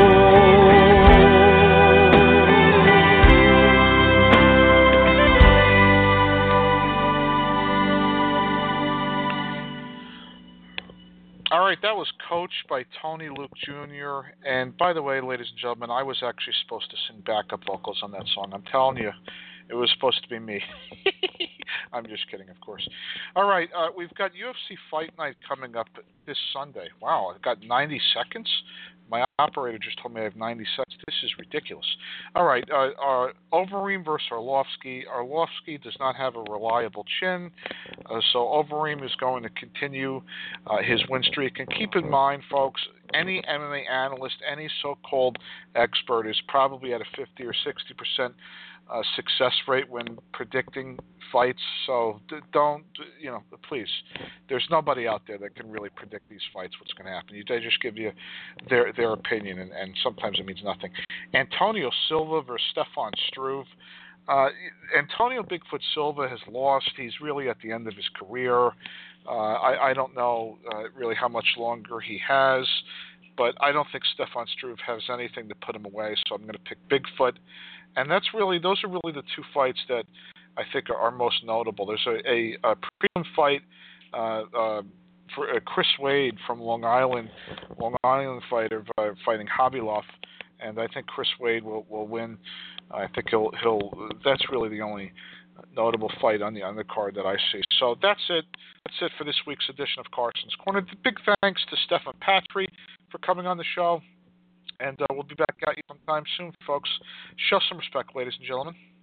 All right, that was Coach by Tony Luke Jr. And by the way, ladies and gentlemen, I was actually supposed to sing backup vocals on that song. I'm telling you, it was supposed to be me. I'm just kidding, of course. All right, we've got UFC Fight Night coming up this Sunday. Wow, I've got 90 seconds? My operator just told me I have 90 seconds. This is ridiculous. All right, Overeem versus Arlovsky. Arlovsky does not have a reliable chin, so Overeem is going to continue his win streak. And keep in mind, folks, any MMA analyst, any so-called expert is probably at a 50 or 60% success rate when predicting fights. So don't, please. There's nobody out there that can really predict these fights, what's going to happen. They just give you their opinion, and sometimes it means nothing. Antonio Silva versus Stefan Struve. Antonio Bigfoot Silva has lost. He's really at the end of his career. I don't know really how much longer he has, but I don't think Stefan Struve has anything to put him away, so I'm going to pick Bigfoot. And those are really the two fights that I think are most notable. There's a prelim fight for Chris Wade from Long Island fighter fighting Hobbyloff, and I think Chris Wade will win. I think he'll. That's really the only notable fight on the card that I see. So that's it. That's it for this week's edition of Carson's Corner. Big thanks to Stefan Patry for coming on the show, and we'll be back at you sometime soon, folks. Show some respect, ladies and gentlemen.